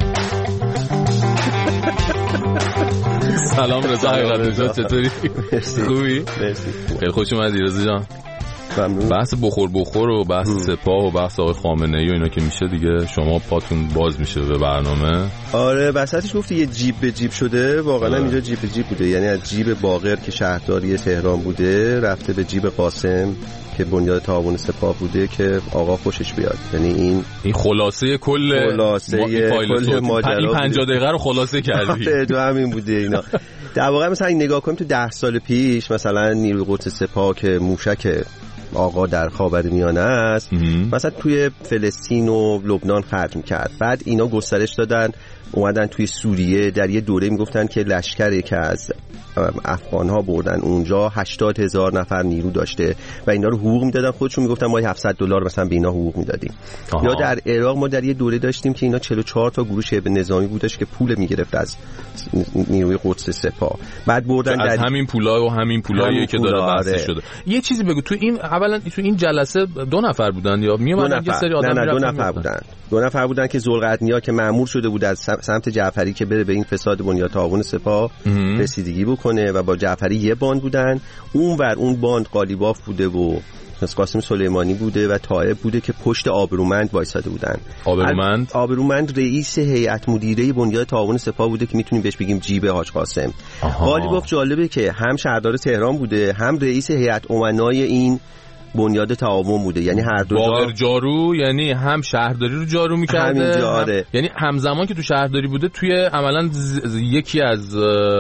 سلام رضا حقیقت نژاد، چطوری؟ خوبی؟ خیلی خوش اومدی رضا جان. ممنون. بحث بخور بخور و بحث ام. سپاه و بحث آقای خامنه‌ای و اینا که میشه دیگه شما پاتون باز میشه به برنامه. آره وسطش گفتی یه جیب به جیب شده، واقعا اینجا جیب به جیب بوده، یعنی از جیب باقر که شهرداری تهران بوده رفته به جیب قاسم که بنیاد تعاون سپاه بوده که آقا خوشش بیاد. یعنی این این خلاصه کل خلاصه کل ماجرا، این پنجاه دقیقه رو خلاصه کردی. تو همین بوده اینا. در واقع مثلا این نگاه کنیم تو ده سال پیش مثلا نیروی قدس سپاه که موشک آقا در خاورمیانه است مثلا توی فلسطین و لبنان خرج می‌کرد، بعد اینا گسترش دادن اومدن توی سوریه، در یه دوره میگفتن که لشکری که از افغان‌ها بردن اونجا هشتاد هزار نفر نیرو داشته و اینا رو حقوق میدادن، خودشون میگفتن ما هفتصد دلار مثلا به اینا حقوق میدادیم. یا در عراق ما در یه دوره داشتیم که اینا چهل و چهار تا گروه شبه نظامی بودش که پول میگرفت از نیروی قدس سپاه، بعد بردن از در همین پولا و همین پولایی که داره بحث شده. یه چیزی بگو، تو این اولا تو این جلسه دو نفر بودن یا میومدن یه سری آدم؟ نه نه دو نفر بودن. دو نفر بودن که ذوالقرنیا که مأمور شده بود از سمت جعفری که بره به این فساد بنیاد تعاون سپاه رسیدگی بکنه و با جعفری یه باند بودن، اونور اون باند قالیباف بوده و قاسم سلیمانی بوده و طائب بوده که پشت آبرومند وایساده بودن. آبرومند آبرومند رئیس هیئت مدیره بنیاد تعاون سپاه بوده که میتونیم بهش بگیم جیب حاج قاسم. قالیباف جالبه که هم شهردار تهران بوده هم رئیس هیئت امنای این بنیاد تعاون بوده، یعنی هر دو باقر جارو، یعنی هم شهرداری رو جارو می‌کرده هم... یعنی همزمان که تو شهرداری بوده توی عملاً ز... یکی از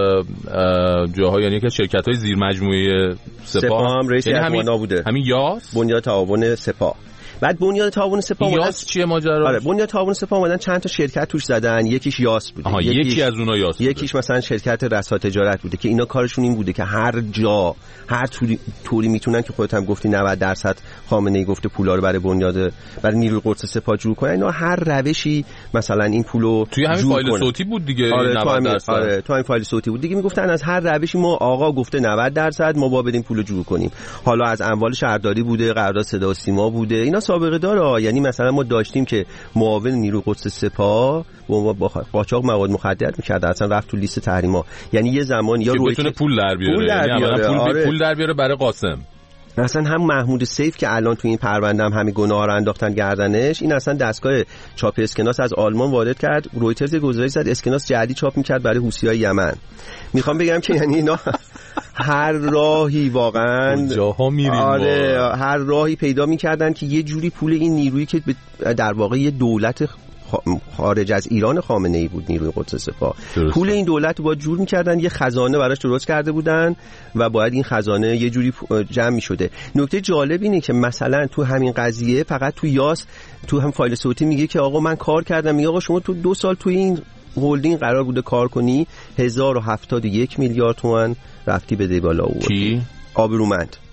جاها، یعنی یکی از شرکت‌های زیر مجموعه سپاه, سپاه هم رئیس یعنی همین بوده، همین یاس بنیاد تعاون سپاه. بعد بنیاد تعاون سپاه یاس چیه ماجرا؟ آره بنیاد تعاون سپاه اومدن چند تا شرکت توش زدن، یکیش یاس بوده، آها یکیش... یکی از اونها یاس بوده. یکیش مثلا شرکت رسا تجارت بوده که اینا کارشون این بوده که هر جا هر طوری طوری میتونن که خودت هم گفتی نود درصد خامنه‌ای گفته پولا رو برای بنیاد برای نیروی قدس سپاه جور کنن، اینا هر روشی مثلا این پولو توی همین فایل کنن. صوتی بود دیگه. آره نود درصد. آره تو همین فایل صوتی بود دیگه، میگفتن از هر روشی ما آقا گفته نود درصد ما با بدیم پولو جور کنیم. حالا از اموال شهرداری بوده، قرارداد صدا و سیما بوده، اینا سابقه داره. یعنی مثلا ما داشتیم که معاون نیروی قدس سپاه با قاچاق مواد مخدر می‌کرد، اصلا رفت تو لیست تحریما. یعنی یه زمان یا روی بتونه پول در بیاره، پول در بیاره. یعنی پول, آره. پول در بیاره برای قاسم. اصلا هم محمود سیف که الان تو این پرونده هم همین گناه رو انداختن گردنش، این اصلا دستگاه چاپ اسکناس از آلمان وارد کرد، رویترز گزارش زد اسکناس جعلی چاپ می‌کرد برای حوثی‌های یمن. میخوام بگم که یعنی اینا هر راهی واقعا جاها میریم، آره هر راهی پیدا می‌کردن که یه جوری پول این نیرویی که در واقع یه دولت خارج از ایران خامنه‌ای بود نیروی قدس سپاه، پول این دولت رو با جور می‌کردن، یه خزانه براش درست کرده بودن و باید این خزانه یه جوری جمع می‌شده. نکته جالب اینه که مثلا تو همین قضیه فقط تو یاس تو هم فایل صوتی میگه که آقا من کار کردم، میگه آقا شما تو دو سال تو این هولدینگ قرار بوده کار کنی، هزار و هفتاد و یک میلیارد تومان رفتی بده بالا آوردی. کی؟ آبرومند.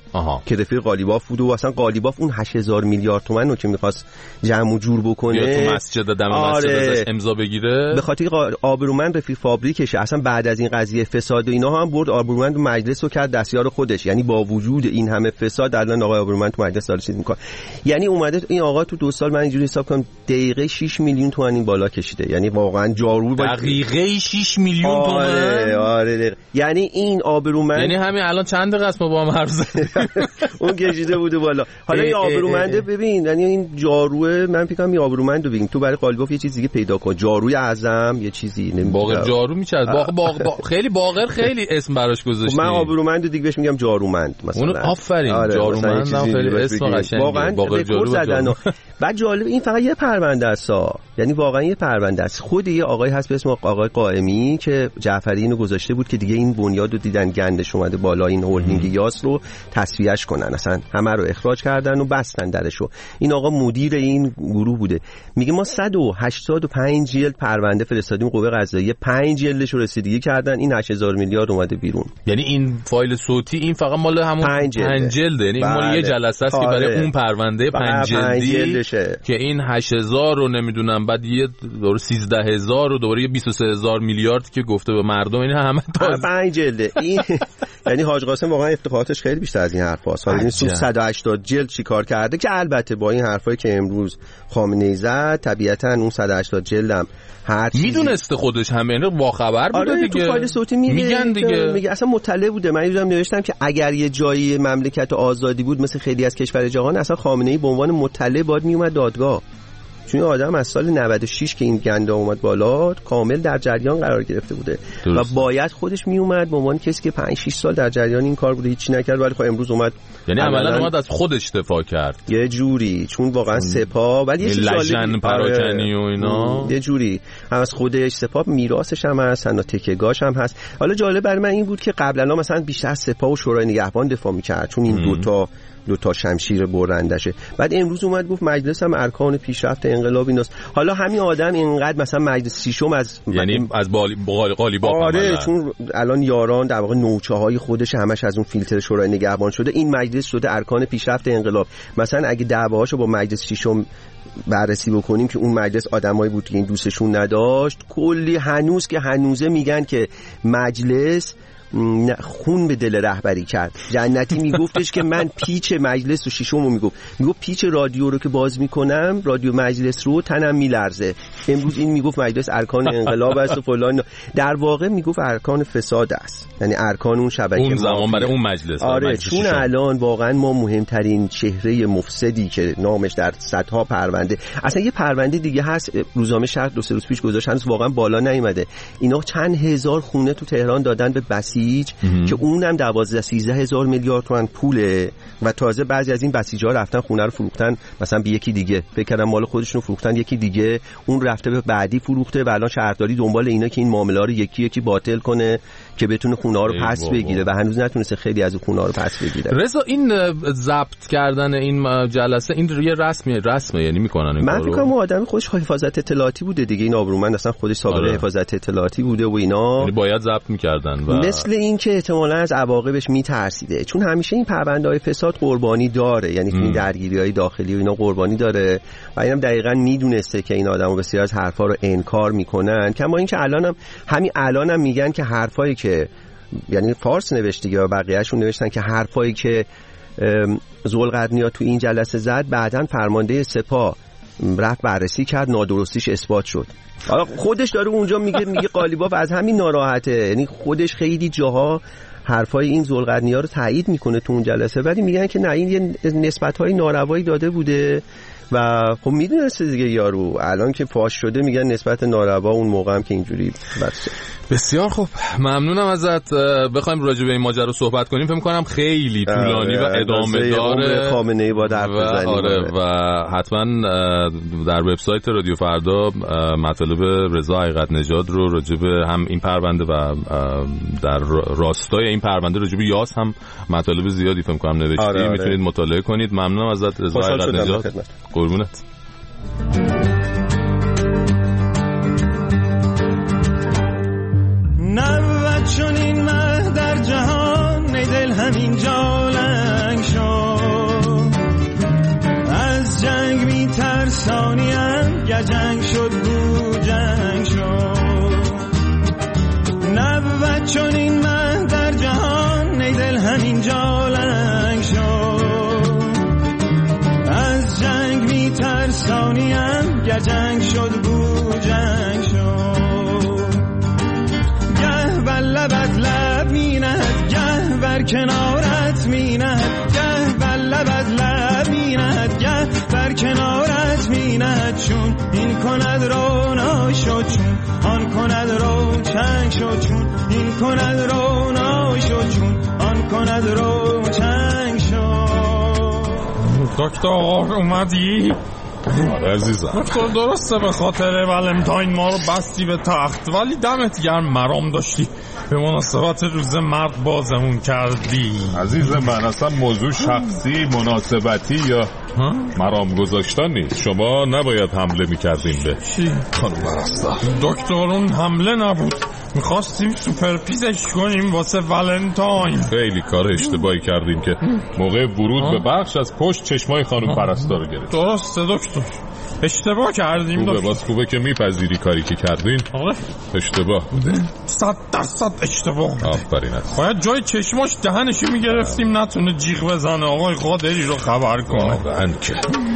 آها. که رفیق قالیباف بود و اصلا قالیباف اون هشت هزار میلیارد تومان رو که می‌خواست جمع و جور بکنه یا تو مسجد دم مسجد ازش امضا بگیره، به خاطر آبرومند رفیق فابریکشه. اصلا بعد از این قضیه فساد و اینا هم برد آبرومند مجلس رو کرد دستیار خودش. یعنی با وجود این همه فساد الان آقای آبرومند تو مجلس داره چیز می‌کنه. یعنی اومده این آقا تو دو سال من اینجوری حساب کنم دقیقه شش میلیون تومان این بالا کشیده. یعنی واقعا جارو دقیقه شش میلیون تومان. آره آره دقیقه. یعنی این آبرومند، یعنی همین الان چند دقیقه است ما با هم حرف زدیم اون کشیده بوده بالا. حالا این آبرومنده ببین، یعنی این جاروه من فکر کنم این آبرومند رو بگیم تو برای قالیباف یه چیز دیگه پیدا کن، جاروی اعظم یه چیزی نمیدونم باقر جارو میچرد باقر باق با... خیلی باقر خیلی اسم براش گذاشتی. من آبرومند دیگه بهش میگم جارومند مثلا. اون آفرین آره جارومند هم خیلی اسم قشنگه واقعا باقر جارو زدن. بعد جالب این فقط یه پرونده است، یعنی واقعا یه پرونده است. خود یه آقای هست به اسم آقای قائمی که جعفری اینو گذاشته بود که دیگه این بنیاد رو دیدن گندش اومده بالا، این هولدینگ یاس رو تصفیهش کنن، اصلا همه رو اخراج کردن و بستن درشو. این آقا مدیر این گروه بوده. میگه ما صد و هشتاد و پنج جلد پرونده فرستادیم قوه قضاییه، پنج جلدش رو رسیدگی کردن، این هشت هزار میلیارد اومده بیرون. یعنی این فایل صوتی این فقط مال همون پنج جلده، یعنی بله. مال یه جلسه است که برای اون پرونده پنج جلدی که این هشت هزار رو نمیدونم بعد یه دور سیزده هزار و دوباره یه بیست و سه هزار میلیارد که گفته به مردم، این همه تازه پنج جلده. این یعنی حاج قاسم واقعا افتخاراتش خیلی بیشتر از این حرفاست. حالا این صد و هشتاد جلد چیکار کرده که البته با این حرفایی که امروز خامنه‌ای زد طبیعتاً اون صد و هشتاد جلدم هر چیزی میدونسته خودش همه اینا با خبر بوده. آره دیگه تو فایل صوتی میگه میگن دیگه میگه اصلا مطلع بوده. من یادم نوشتم که اگر یه جایی مملکت آزادی بود مثل خیلی از کشور جهان اصلا خامنه‌ای به عنوان مطلع باید میومد دادگاه، چون آدم از سال نود و شش که این گنده اومد بالا کامل در جریان قرار گرفته بوده درست. و باید خودش می اومد به عنوان کسی که پنج شش سال در جریان این کار بوده هیچی نکرد، ولی خب امروز اومد، یعنی عملاً اومد از خودش دفاع کرد یه جوری، چون واقعا سپاه ولی یه لجن پراکنی و اینا یه جوری هم از خودش سپاه میراثش هم هست، حتی تکه‌گاش هم هست. حالا جالب برای من این بود که قبلا مثلا بیشتر سپاه و شورای نگهبان دفاع می‌کرد چون این دو تا دو تا شمشیر برندشه. بعد امروز اومد گفت مجلس هم ارکان پیشرفت انقلاب ایناست. حالا همین آدم اینقدر مثلا مجلس ششم از یعنی از قالیباف آره چون الان یاران در واقع نوچه‌های خودش همش از اون فیلتر شورای نگهبان شده، این مجلس شده ارکان پیشرفت انقلاب. مثلا اگه دعواهاشو با مجلس ششم بررسی بکنیم که اون مجلس آدمایی بود که این دوستشون نداشت، کلی هنوز که هنوزه میگن که مجلس خون به دل رهبری کرد. جنتی میگفتش که من پیچ مجلس و شیشم رو میگفت میگفت پیچ رادیو رو که باز میکنم رادیو مجلس رو تنم میلرزه. امروز این میگفت مجلس ارکان انقلاب است و فلان. در واقع میگفت ارکان فساد است، یعنی ارکان اون شبکه اون زمان برای اون مجلس. آره مجلس چون الان واقعا ما مهمترین چهره مفسدی که نامش در صدها پرونده، اصلا یه پرونده دیگه هست روزنامه شرق دو سه روز پیش گذاشت هنوز واقعا بالا نیومده، اینا چند هزار خونه تو تهران دادن به بسیج که اونم دوازده سیزده هزار میلیارد تومان پوله و تازه بعضی از این بسیج‌ها رفتن خونه رو فروختن مثلا به یکی دیگه، فکر کردن مال خودشون فروختن یکی دیگه، اون رفته به بعدی فروخته و الان شهرداری دنبال اینا که این معامله رو یکی یکی باطل کنه که بتونه خونه ها رو پس بابا. بگیره و هنوز نتونسته خیلی از خونه ها رو پس بگیره. رضا این ضبط کردن این جلسه این روی رسمی رسمه یعنی میکنن این من فکر کنم آدم خودش حفاظت اطلاعاتی بوده دیگه، این آبرومند اصلا خودش سابقه آره. حفاظت اطلاعاتی بوده و اینا، یعنی باید ضبط میکردن و مثل این که احتمالاً از عواقبش میترسیده، چون همیشه این پرونده‌های فساد قربانی داره، یعنی این درگیری‌های داخلی و اینا قربانی داره و اینم دقیقاً میدونسته که این آدمو بسیار از حرفا رو انکار میکنن. کما اینکه الانم همین الانم میگن که حرفایی که یعنی فارس نوشته و بقیه‌شون نوشتن که حرفایی که ذوالقرنیا تو این جلسه زد بعداً فرمانده سپاه رفت بررسی کرد نادرستیش اثبات شد. حالا خودش داره اونجا میگه میگه قالیباف از همین ناراحته، یعنی خودش خیلی جاها حرفای این ذوالقرنیا رو تایید میکنه تو اون جلسه، ولی میگن که نه این یه نسبت‌های ناروایی داده بوده و خب میدونسته دیگه یارو، الان که فاش شده میگن نسبت ناروا، اون موقع هم که اینجوری بس. بسیار خوب، ممنونم ازت. بخوایم راجع به این ماجرا صحبت کنیم فکر می‌کنم خیلی طولانی و ادامه داره. خامنه‌ای با حرف بزنیم. آره و حتما در وبسایت رادیو فردا مطالب رضا حقیقت نژاد رو راجع به هم این پرونده و در راستای این پرونده راجع به یاس هم مطالب زیادی فکر می‌کنم نوشتی. آره آره. میتونید مطالعه کنید. ممنونم ازت رضا حقیقت نژاد. قربونت. نبود چون این مه در جهان ای دل همین جا لنگ گجنگ شد بو جنگ شد نبود چون این مه در جهان ای دل همین جالنگ شد از جنگ می ترسانیم گجنگ شد بو جنگ شد گه بر لبت لب می نهد گه بر کنارت می نهد گه بر لبت لب می نهد گه بر کنارت می نهد چون این کند رو ناشد چون آن کند رو چنگ شد چون این کند رو ناشد چون آن کند رو چنگ شد. دکتر اومدی؟ آره عزیزم. دکتر درسته به خاطر ولنتاین ما رو بستی به تخت ولی دمت گرم مرام داشتی به مناسبت روز مرد بازمون کردی. عزیز من اصلا موضوع شخصی مناسبتی یا مرام گذاشتن نیست. شما نباید حمله میکردیم به خانم پرستار. دکتر اون حمله نبود، میخواستیم سوپرپیزش کنیم واسه ولنتاین. خیلی کار اشتباهی کردیم که موقع ورود به بخش از پشت چشمای خانم پرستار گرفت. درسته دکتر اشتباه کردیم. خوبه باز خوبه که میپذیری کاری که کردین. آره اشتباه بوده. صد درصد اشتباه بوده. آفرین است. باید جای چشماش دهنشو میگرفتیم نتونه جیغ بزنه آقای قادری رو خبر کنه. واقعا که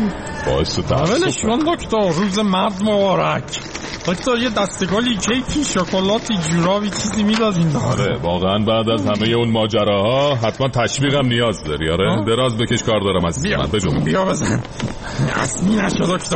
باعث تاسف. اولش دکتر روز مرد مبارک. دکتر یه دستگالی کیکی شکلاتی جورابی چیزی میدادین. آره واقعا بعد از همه اون ماجراها حتما تشویقم نیاز داری. آره دراز بکش کار دارم از من بجو. بیا بزن. اصلی نشد دکتر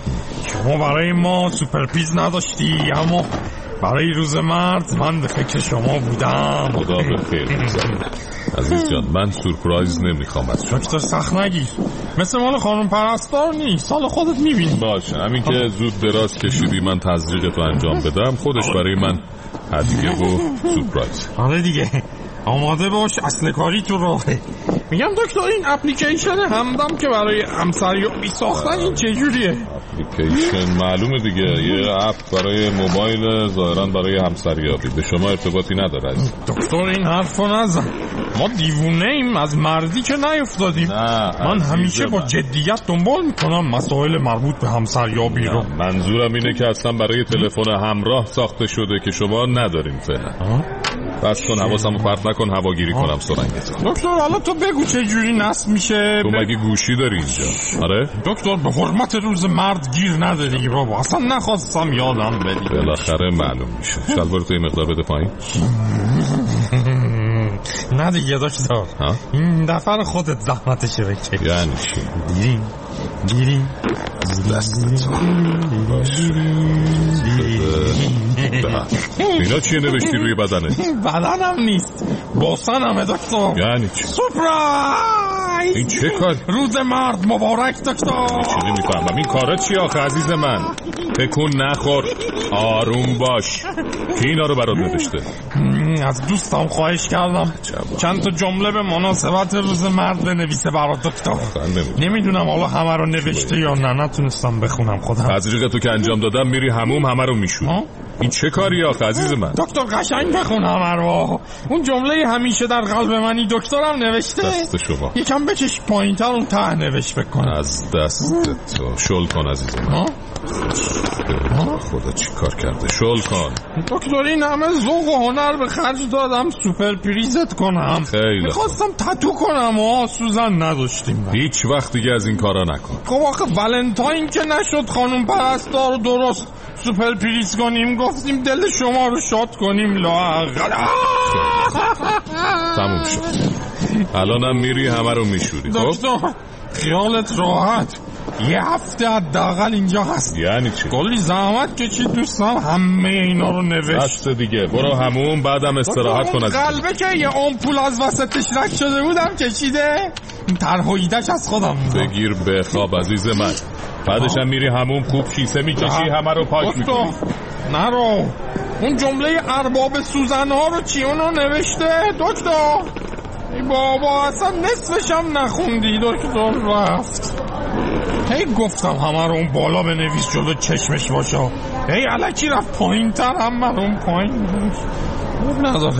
شما برای ما سوپرپیز نداشتی اما برای روز مرد من به فکر شما بودم. خدا به خیر بزنه عزیز جان. من سورپرایز نمیخوام از شما. دکتر سخت نگیر مثل مال خانم پرستار نیست. حالا خودت میبینی. باشه همین که زود دراز کشیدی من تزریقتو انجام بدم خودش برای من هدیه و سورپرایز. آره دیگه آماده باش اصل کاری تو راهه. میگم دکتر این اپلیکیشن همدم که برای همسریابی ساختن این چجوریه؟ اپلیکیشن معلومه دیگه یه اپ برای موبایل ظاهرا برای همسریابی به شما ارتباطی نداره. دکتر این حرفو نزن ما دیوونه ایم از مردی که نیفتادیم. من همیشه با جدیت دنبال میکنم مسائل مربوط به همسریابی رو. منظورم اینه که اصلا برای تلفن همراه ساخته شده که شما ندارین فعلا. بس کن حواسمو پرت نکن هواگیری کنم سرنگت. دکتر حالا تو بگو چه جوری نصب میشه. تو مگه گوشی داری اینجا؟ آره دکتر به حرمت روز مرد گیر نداری بابا اصلا نخواستم یادم بدی. بالاخره معلوم میشه. شلوار تو این مقدار بده پایین. نه دیگه دکتر این دفعه خودت زحمتش بکش. یعنی چی؟ دیریم دیریم دستت باشه. اینا چیه نوشتی روی بدنه؟ بدنم نیست باسنمه دکتر. یعنی چی؟ سورپرایز. این چه کار؟ روز مرد مبارک دکتر. چی نمیفهمم این کارت چی آخه عزیز من؟ تکون نخور آروم باش. کی اینا رو برات نوشته؟ از دوستم خواهش کردم چند تا جمله به مناسبت روز مرد بنویسه برات دکتر. نمیدونم حالا همه رو نوشته یا نه نتونستم بخونم خودم. تزریقتو که انجام دادم میری هموم همه رو میشونی. این چه کاری آخه عزیز من؟ دکتر قشنگ بخون همه رو. اون جمله همیشه در قلب منی دکترم نوشته. دست شما یکم بکش پایین‌تر اون ته نوشت بکن. از دست تو شل کن عزیز من. خدا چی کار کرده شل کن. دکتر این همه ذوق و هنر به خرج دادم سوپر پریزت کنم. خیلی میخواستم تتو کنم و سوزن نداشتیم. هیچ وقت دیگه از این کارا نکن. خب آخه ولنتاین که نشد خانم پرستار رو درست سوپر پریز کنیم گفتیم دل شما رو شاد کنیم لااقل. تموم شد. الانم میری همه رو میشوری. خب دکتر خیالت راحت یه هفته حداقل اینجا هست. یعنی چی؟ کلی زحمت کشید دوستم همه اینا رو نوشت. دست دیگه برو همون بعدم استراحت کن. از قلبه که یه آمپول از وسطش رد شده بودم کشیده طرحیدش از خودم بگیر بخواب عزیز من. بعدش هم میری همون خوب شیسه میکشی همه رو پاک میکنی. نرو اون جمله ارباب سوزن ها رو چی اونو نوشته دکتر؟ ای بابا اصلا نصفش هم نخوندی دکتر رفت. هی گفتم همه رو اون بالا بنویس جلو چشمش باشه. هی الکی رفت پایین تر همه رو اون پایین خوب نداره.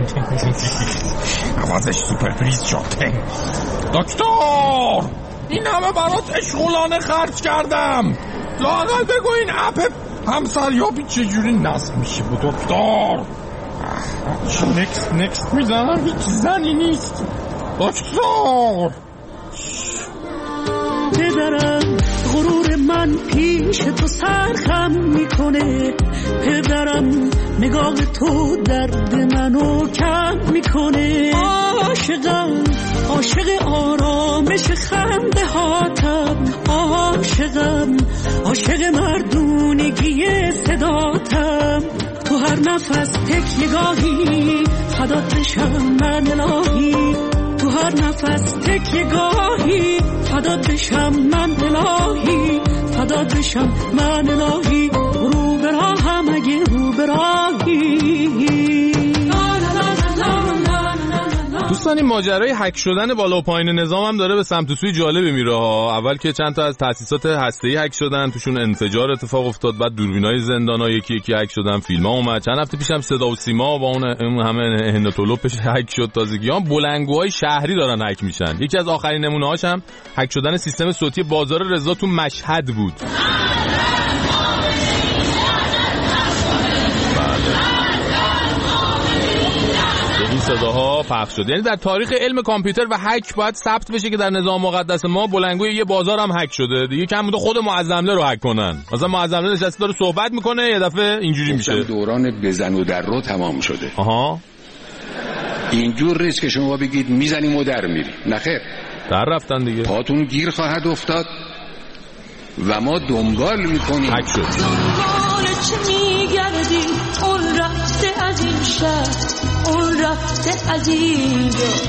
عوضش سوپرپریز شد. دکتر این همه برات اشغولانه خرج کردم لااقل بگو این اپ همسریابی چجوری نصب میشه با دکتر. نکست نکست میزنم هیچ زنی نیست دکتر. پدرم غرور من پیش تو سرخم میکنه، پدرم نگاه تو درد منو کم میکنه. عاشقم عاشق آرامش خنده هاتم، عاشقم عاشق مردونگی صداتم. تو هر نفس تکیه گاهی فدات بشم من الهی، تو هر نفس تکیه گاهی فدات بشم من الهی، فدات بشم من الهی. رو به راهم اگه رو به راهی. دوستان این ماجرای هک شدن بالا و پایین نظام هم داره به سمت و سوی جالبی میره ها. اول که چند تا از تأسیسات هسته‌ای هک شدن، توشون انفجار اتفاق افتاد، بعد دوربینای زندانا یکی یکی هک شدن، فیلم‌ها اومد. چند هفته پیشم صدا و سیما با اون همه هندوتولوپش هک شد. تازگی‌ها بلنگوهای شهری دارن هک میشن. یکی از آخرین نمونه‌هاش هم هک شدن سیستم صوتی بازار رضا تو مشهد بود. این صداها پخش شد. یعنی در تاریخ علم کامپیوتر و هک باید ثبت بشه که در نظام مقدس ما بلنگوی یه بازار هم هک شده. دیگه کم بوده خود معظمله رو هک کنن. مثلا معظمله نشسته داره صحبت میکنه، یه دفعه اینجوری میشه. دوران بزن و در رو تمام شده. آها. اینجور نیست که شما بگید میزنیم و در میریم. نخیر. در رفتن دیگه. پاتون گیر خواهد افتاد و ما دنبال میکنیم. هک شد. دنبال چه میگردی؟ اون رفته از این شهر، اون رفته از این جا.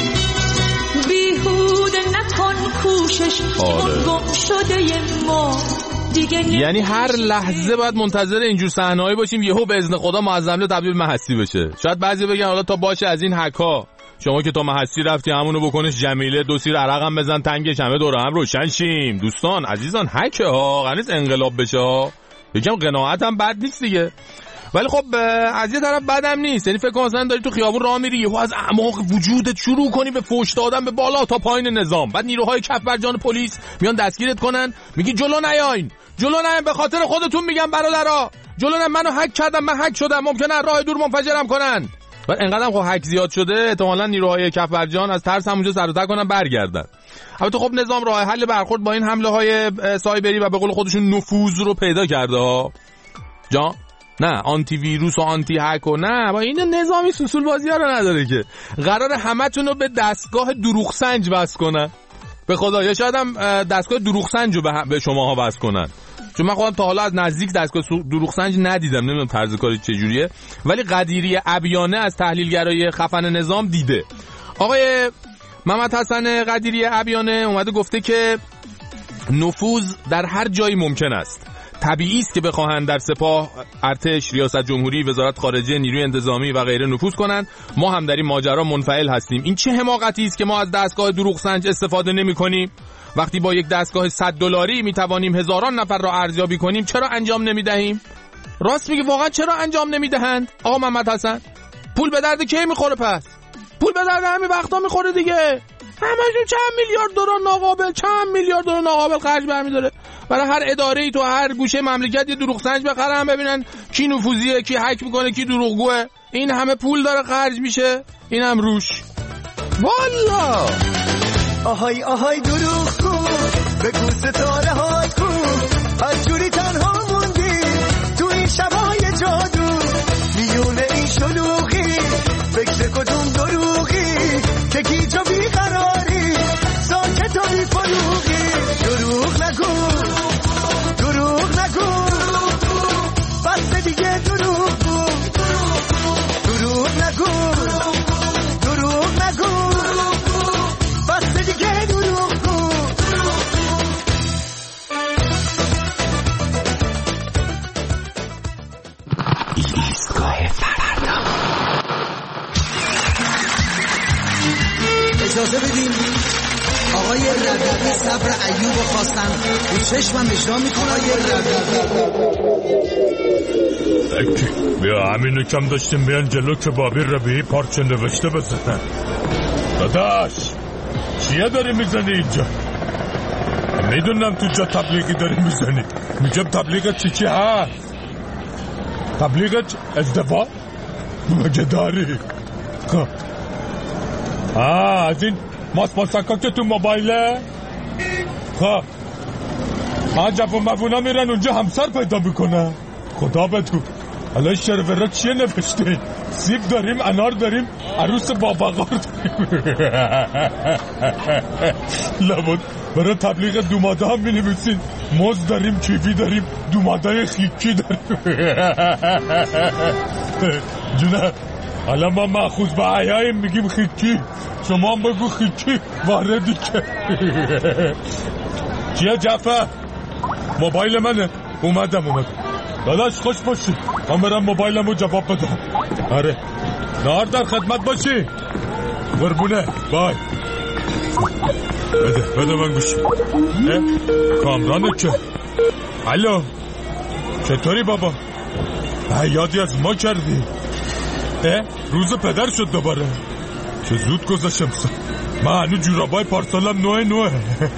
بیهوده نکن کوشش، اون گم شده ما دیگه. یعنی هر لحظه باید منتظر اینجور صحنه‌ای باشیم یهو به اذن خدا معظمله تبدیل به محسی بشه. شاید بعضی بگن حالا تا باشه از این هکا، شما که تا محسی رفتی همونو بکنش جمیله، دو سیر عرق هم بزن تنگش، همه دور هم روشن شیم. دوستان عزیزان هکه ها، قرنیز انقلاب بشه ها. یکم قناعت هم بد نیست دیگه. ولی خب از یه طرف بدم نیست. یعنی فکر کن مثلا داری تو خیابون راه میری، یهو از اعماق وجودت شروع کنی به فحش دادن به بالا تا پایین نظام، بعد نیروهای کف بر جان پلیس میان دستگیرت کنن، میگی جلو نیاین، جلو نیاین، به خاطر خودتون میگم برادرها، جلو نیاین، منو هک کردم، من هک شدم، ممکنه راه دور منفجرم کنن. بعد انقدرم خب هک زیاد شده احتمالاً نیروهای کف بر جان از ترس همونجا سر و ته کنن برگردن. البته خب نظام راه حل برخورد با این حمله های سایبری و به قول خودشون نفوذ رو پیدا کرده ها. جان نه آنتی ویروس و آنتی هک و نه، با این نظامی سوسول بازی ها رو نداره که قرار همتون رو به دستگاه دروغ سنج وصل کنن. به خدا یا شاید هم دستگاه دروغ سنج رو به شماها وصل کنن، چون من خودم تا حالا از نزدیک دستگاه دروغ سنج ندیدم، نمیدونم طرز کاری چجوریه، ولی قدیری ابیانه از تحلیلگرای خفن نظام دیده. آقای محمد حسن قدیری ابیانه اومده گفته که نفوذ در هر جایی ممکن است. طبیعی است که بخواهند در سپاه، ارتش، ریاست جمهوری، وزارت خارجه، نیروی انتظامی و غیره نفوذ کنند. ما هم در این ماجرا منفعل هستیم. این چه حماقتی است که ما از دستگاه دروغ سنج استفاده نمی‌کنیم؟ وقتی با یک دستگاه صد دلاری می‌توانیم هزاران نفر را ارزیابی کنیم، چرا انجام نمی‌دهیم؟ راست میگه، واقعا چرا انجام نمی‌دهند؟ آقا محمد حسن پول به درد کی می‌خوره پس؟ پول به درد همین وقتا می‌خوره دیگه. همشون چند میلیارد دلار ناقابل چند میلیارد دلار ناقابل خرج برمی‌داره برای هر اداره‌ای تو هر گوشه مملکت یه دروغ سنج بخرن ببینن کی نفوذیه، کی هک میکنه، کی دروغگوه. این همه پول داره خرج میشه، اینم روش. والا آهای آهای دروغگو بگو ستاره های کو، از جوری تنها موندی تو این شبای جادو، میونه این شلوغی فکر کدوم دروغی که گیج و بیقراری ساکت و بیفروغی. دروغ نگو دروغ نگو بس دیگه دروغ گو، دروغ نگو دروغ نگو بس دیگه دروغ گو. ایستگاه فردا اجازه بدیم آقای ربیعی صبر ایوب خواستن رو چشمم اجرا میکنه. آقای ربیعی بیا همینو کم داشتیم بیان جلو که بابی ربیعی پارچه نوشته بزنن. داداش چیه داری میزنی اینجا؟ میدونم تو جا تبلیغی داری میزنی. میگم تبلیغت چی چی هست؟ تبلیغت ازدواج مگه داری؟ خب آه از این ماس ماسکا که تو موبایله. خب آه جوون مبونا میرن اونجا همسر پیدا میکنن. خدا به تو حالا شرورا چیه نوشته؟ سیب داریم، انار داریم، عروس باباغار داریم. لابد برای تبلیغ دوماده هم می نویسین موز داریم، کیوی داریم، دوماده خیکی داریم. جونه حالا ما مأخوذ به عیاییم میگیم خیکی، شما هم بگو خیکی واردی که. چیه جعفر؟ موبایل منه. اومدم اومدم داداش خوش باشی. من برم موبایلمو جواب بدم. آره نهار در خدمت باشی. قربونه بای. بده بده من گوشی. کامرانه که الو چطوری بابا؟ یادی از ما کردی؟ اه روز پدر شد دوباره. چه زود گذاشتم سا. من هنو جورابای پارسالم نوه نوه.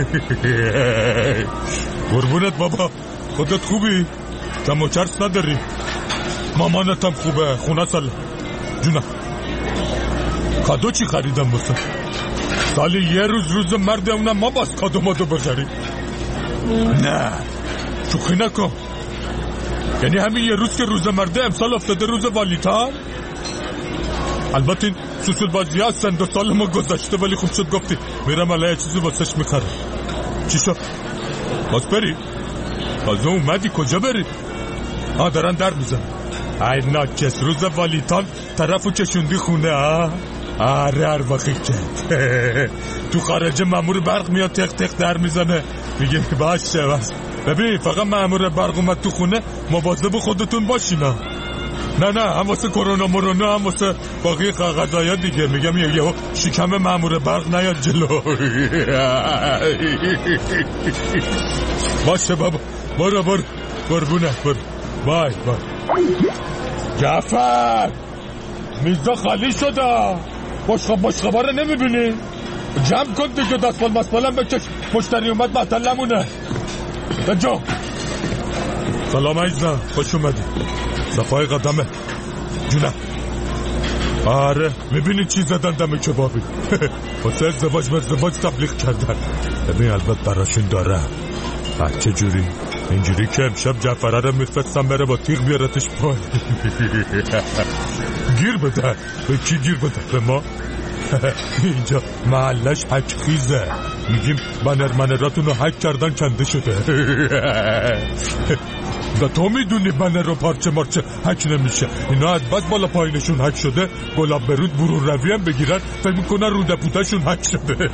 قربونت بابا خودت خوبی؟ کم و چرس نداری؟ مامانتم خوبه؟ خونه ساله؟ جونم کادو چی خریدم بسه؟ سالی یه روز روز مرد اونم ما باز کادو مادو بخریم؟ نه شوخی نکن. یعنی همین یه روز که روز مرده امسال افتاده روز والیتان؟ البته این سوسول بازی هستن دو سال ما گذشته ولی خوب شد گفتی میرم علیه چیزی واسش میخرم. چی شد؟ باز بری؟ تازه اومدی کجا بری؟ ها دارن در میزن. ای ناکس روز والیتان طرفو چشوندی خونه ها؟ آره ارواخی کرد. تو خارج مامور برق میاد تق تق در میزنه میگه باشه بس. ببین فقط مامور برق اومد تو خونه مواظب خودتون باشینا. نه نه هم واسه کرونا مرونا هم واسه باقی غذایا دیگه. میگم یه یه شکم مامور برق نیاد جلو. باشه بابا برو برو قربونه برو بای بای. جعفر میزا خالی شده. بشخاب بشخابا رو نمیبینی؟ جمع کن دیگه دستمال مسمالم بکش. مشتری اومد بطل نمونه. بجو سلام عزیزم خوش اومدی. صفای قدمه جونم. آره میبینی چی زدن دم کبابی. واسه ازدواج ازدواج تبلیغ کردن. ببین البته براشون داره. چه جوری؟ اینجوری که امشب جعفره رو میفرستم بره با تیغ بیارتش پای. گیر بده. به کی گیر بده؟ به ما؟ اینجا محلش حک خیزه. میگیم بنر منراتون رو حک کردن کنده شده. و تو میدونی بنر رو پارچه مارچه حک نمیشه. اینا از بس بالا پایینشون حک شده گلاب برود برون روی هم بگیرن فکر میکنن روده پوتشون حک شده.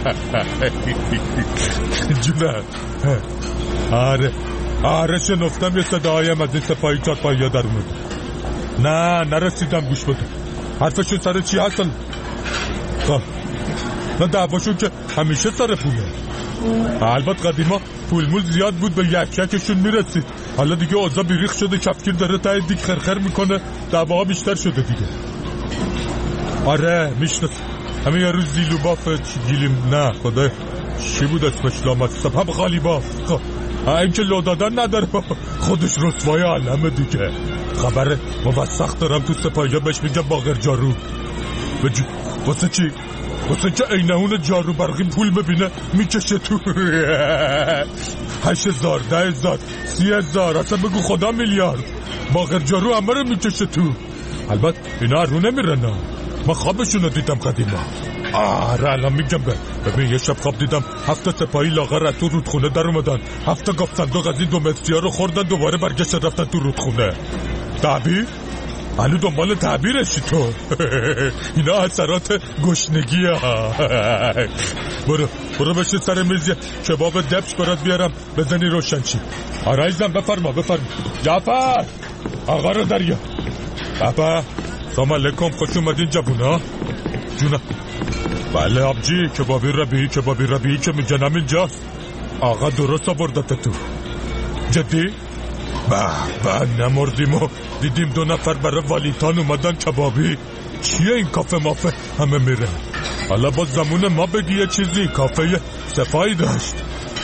جونه آره آره شنفتم یه صداهایم از این سپاهی چات پایی ها در اومده. نه نرسیدم گوش بده حرفشون سر چی هستن. خب نه دعواشون که همیشه سر پوله. البته قدیما پول مول زیاد بود به یک یکشون میرسید. حالا دیگه اوضاع بیریخ شده کفگیر داره ته دیگ خرخر میکنه دعواها بیشتر شده دیگه. آره میشنست همین یه روز زیلو باف گیلیم نه خدا چی بود اسمش لامت سبب خالی باف. خب این که لو دادن نداره خودش رسوای عالمه دیگه. خبره موثق دارم تو سپاهی بهش میگم باقر جارو. بجو واسه چی؟ واسه که اینهون جارو برقی پول ببینه میکشه تو. هشت هزار ده هزار سی هزار اصلا بگو خدا میلیارد باقر جارو همه رو میکشه تو. البته اینا رو نمیرن. من خوابشون دیدم قدیما. آره الان میگم به ببین یه شب خواب دیدم هفته سپاهی لاغر تو رودخونه در اومدن. هفته گفت صندوق از این دو متری ها رو خوردن دوباره برگشت رفتن تو رودخونه. تعبیر؟ الو دنبال تعبیرشی تو. اینا اثرات گشنگی ها. برو برو بشید سر میز کباب دبش برات بیارم بزنی روشن چی. آره عزیزم بفرما بفرما. جعفر آقا رو دریا. بابا سلام علیکم خوش اومدین جوونا. جونا بله آبجی کبابی ربیعی کبابی ربیعی که میگنم اینجاست. آقا درست آوردت تو. جدی؟ با با نمردیم و دیدیم دو نفر برای والیتان اومدن کبابی. چیه این کافه مافه همه میره. حالا با زمون ما بگی یه چیزی کافه سفایی داشت.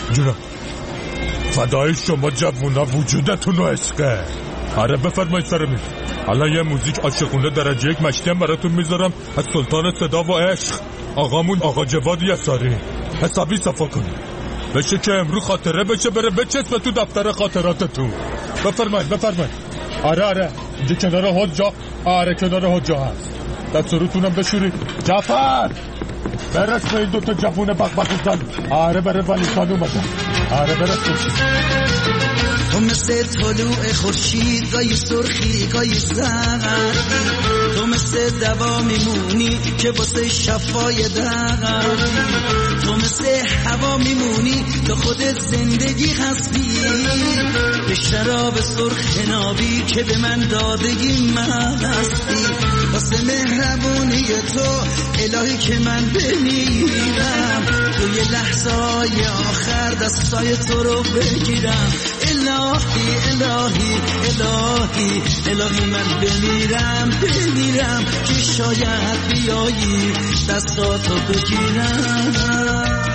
جونم فدای شما جوونا وجودتون و عشقه. آره بفرمایید سر میز. الان یه موزیک عاشقونه درجه یک مشتی هم براتون میذارم از سلطان صدا و عشق آقامون آقا جواد یساری. حسابی صفا کنید بشه که امروز خاطره بشه بره بچسبه تو دفتر خاطراتتون. بفرمایید بفرمایید. آره آره اینجا کنار حجا. آره کنار حجا هست. دست روتونم بشورید. جعفر برس به این دوتا جوون بخبخ زن. آره بره ولیسان اومدن. آره برس بشید. تو مثل طلوع خورشید گاهی سرخی گاهی زرد، تو مثل دوا میمونی که واسه شفای درد، تو مثل هوا میمونی تو خودت زندگی هستی، به شراب سرخ نابی که به من دادگی مستی، واسه مهربونی تو الهی که من بمیرم، تو یه لحظه های آخر دستای تو رو بگیرم، الهی الهی الهی الهی من بمیرم بمیرم که شاید بیایی دستاتو بگیرم.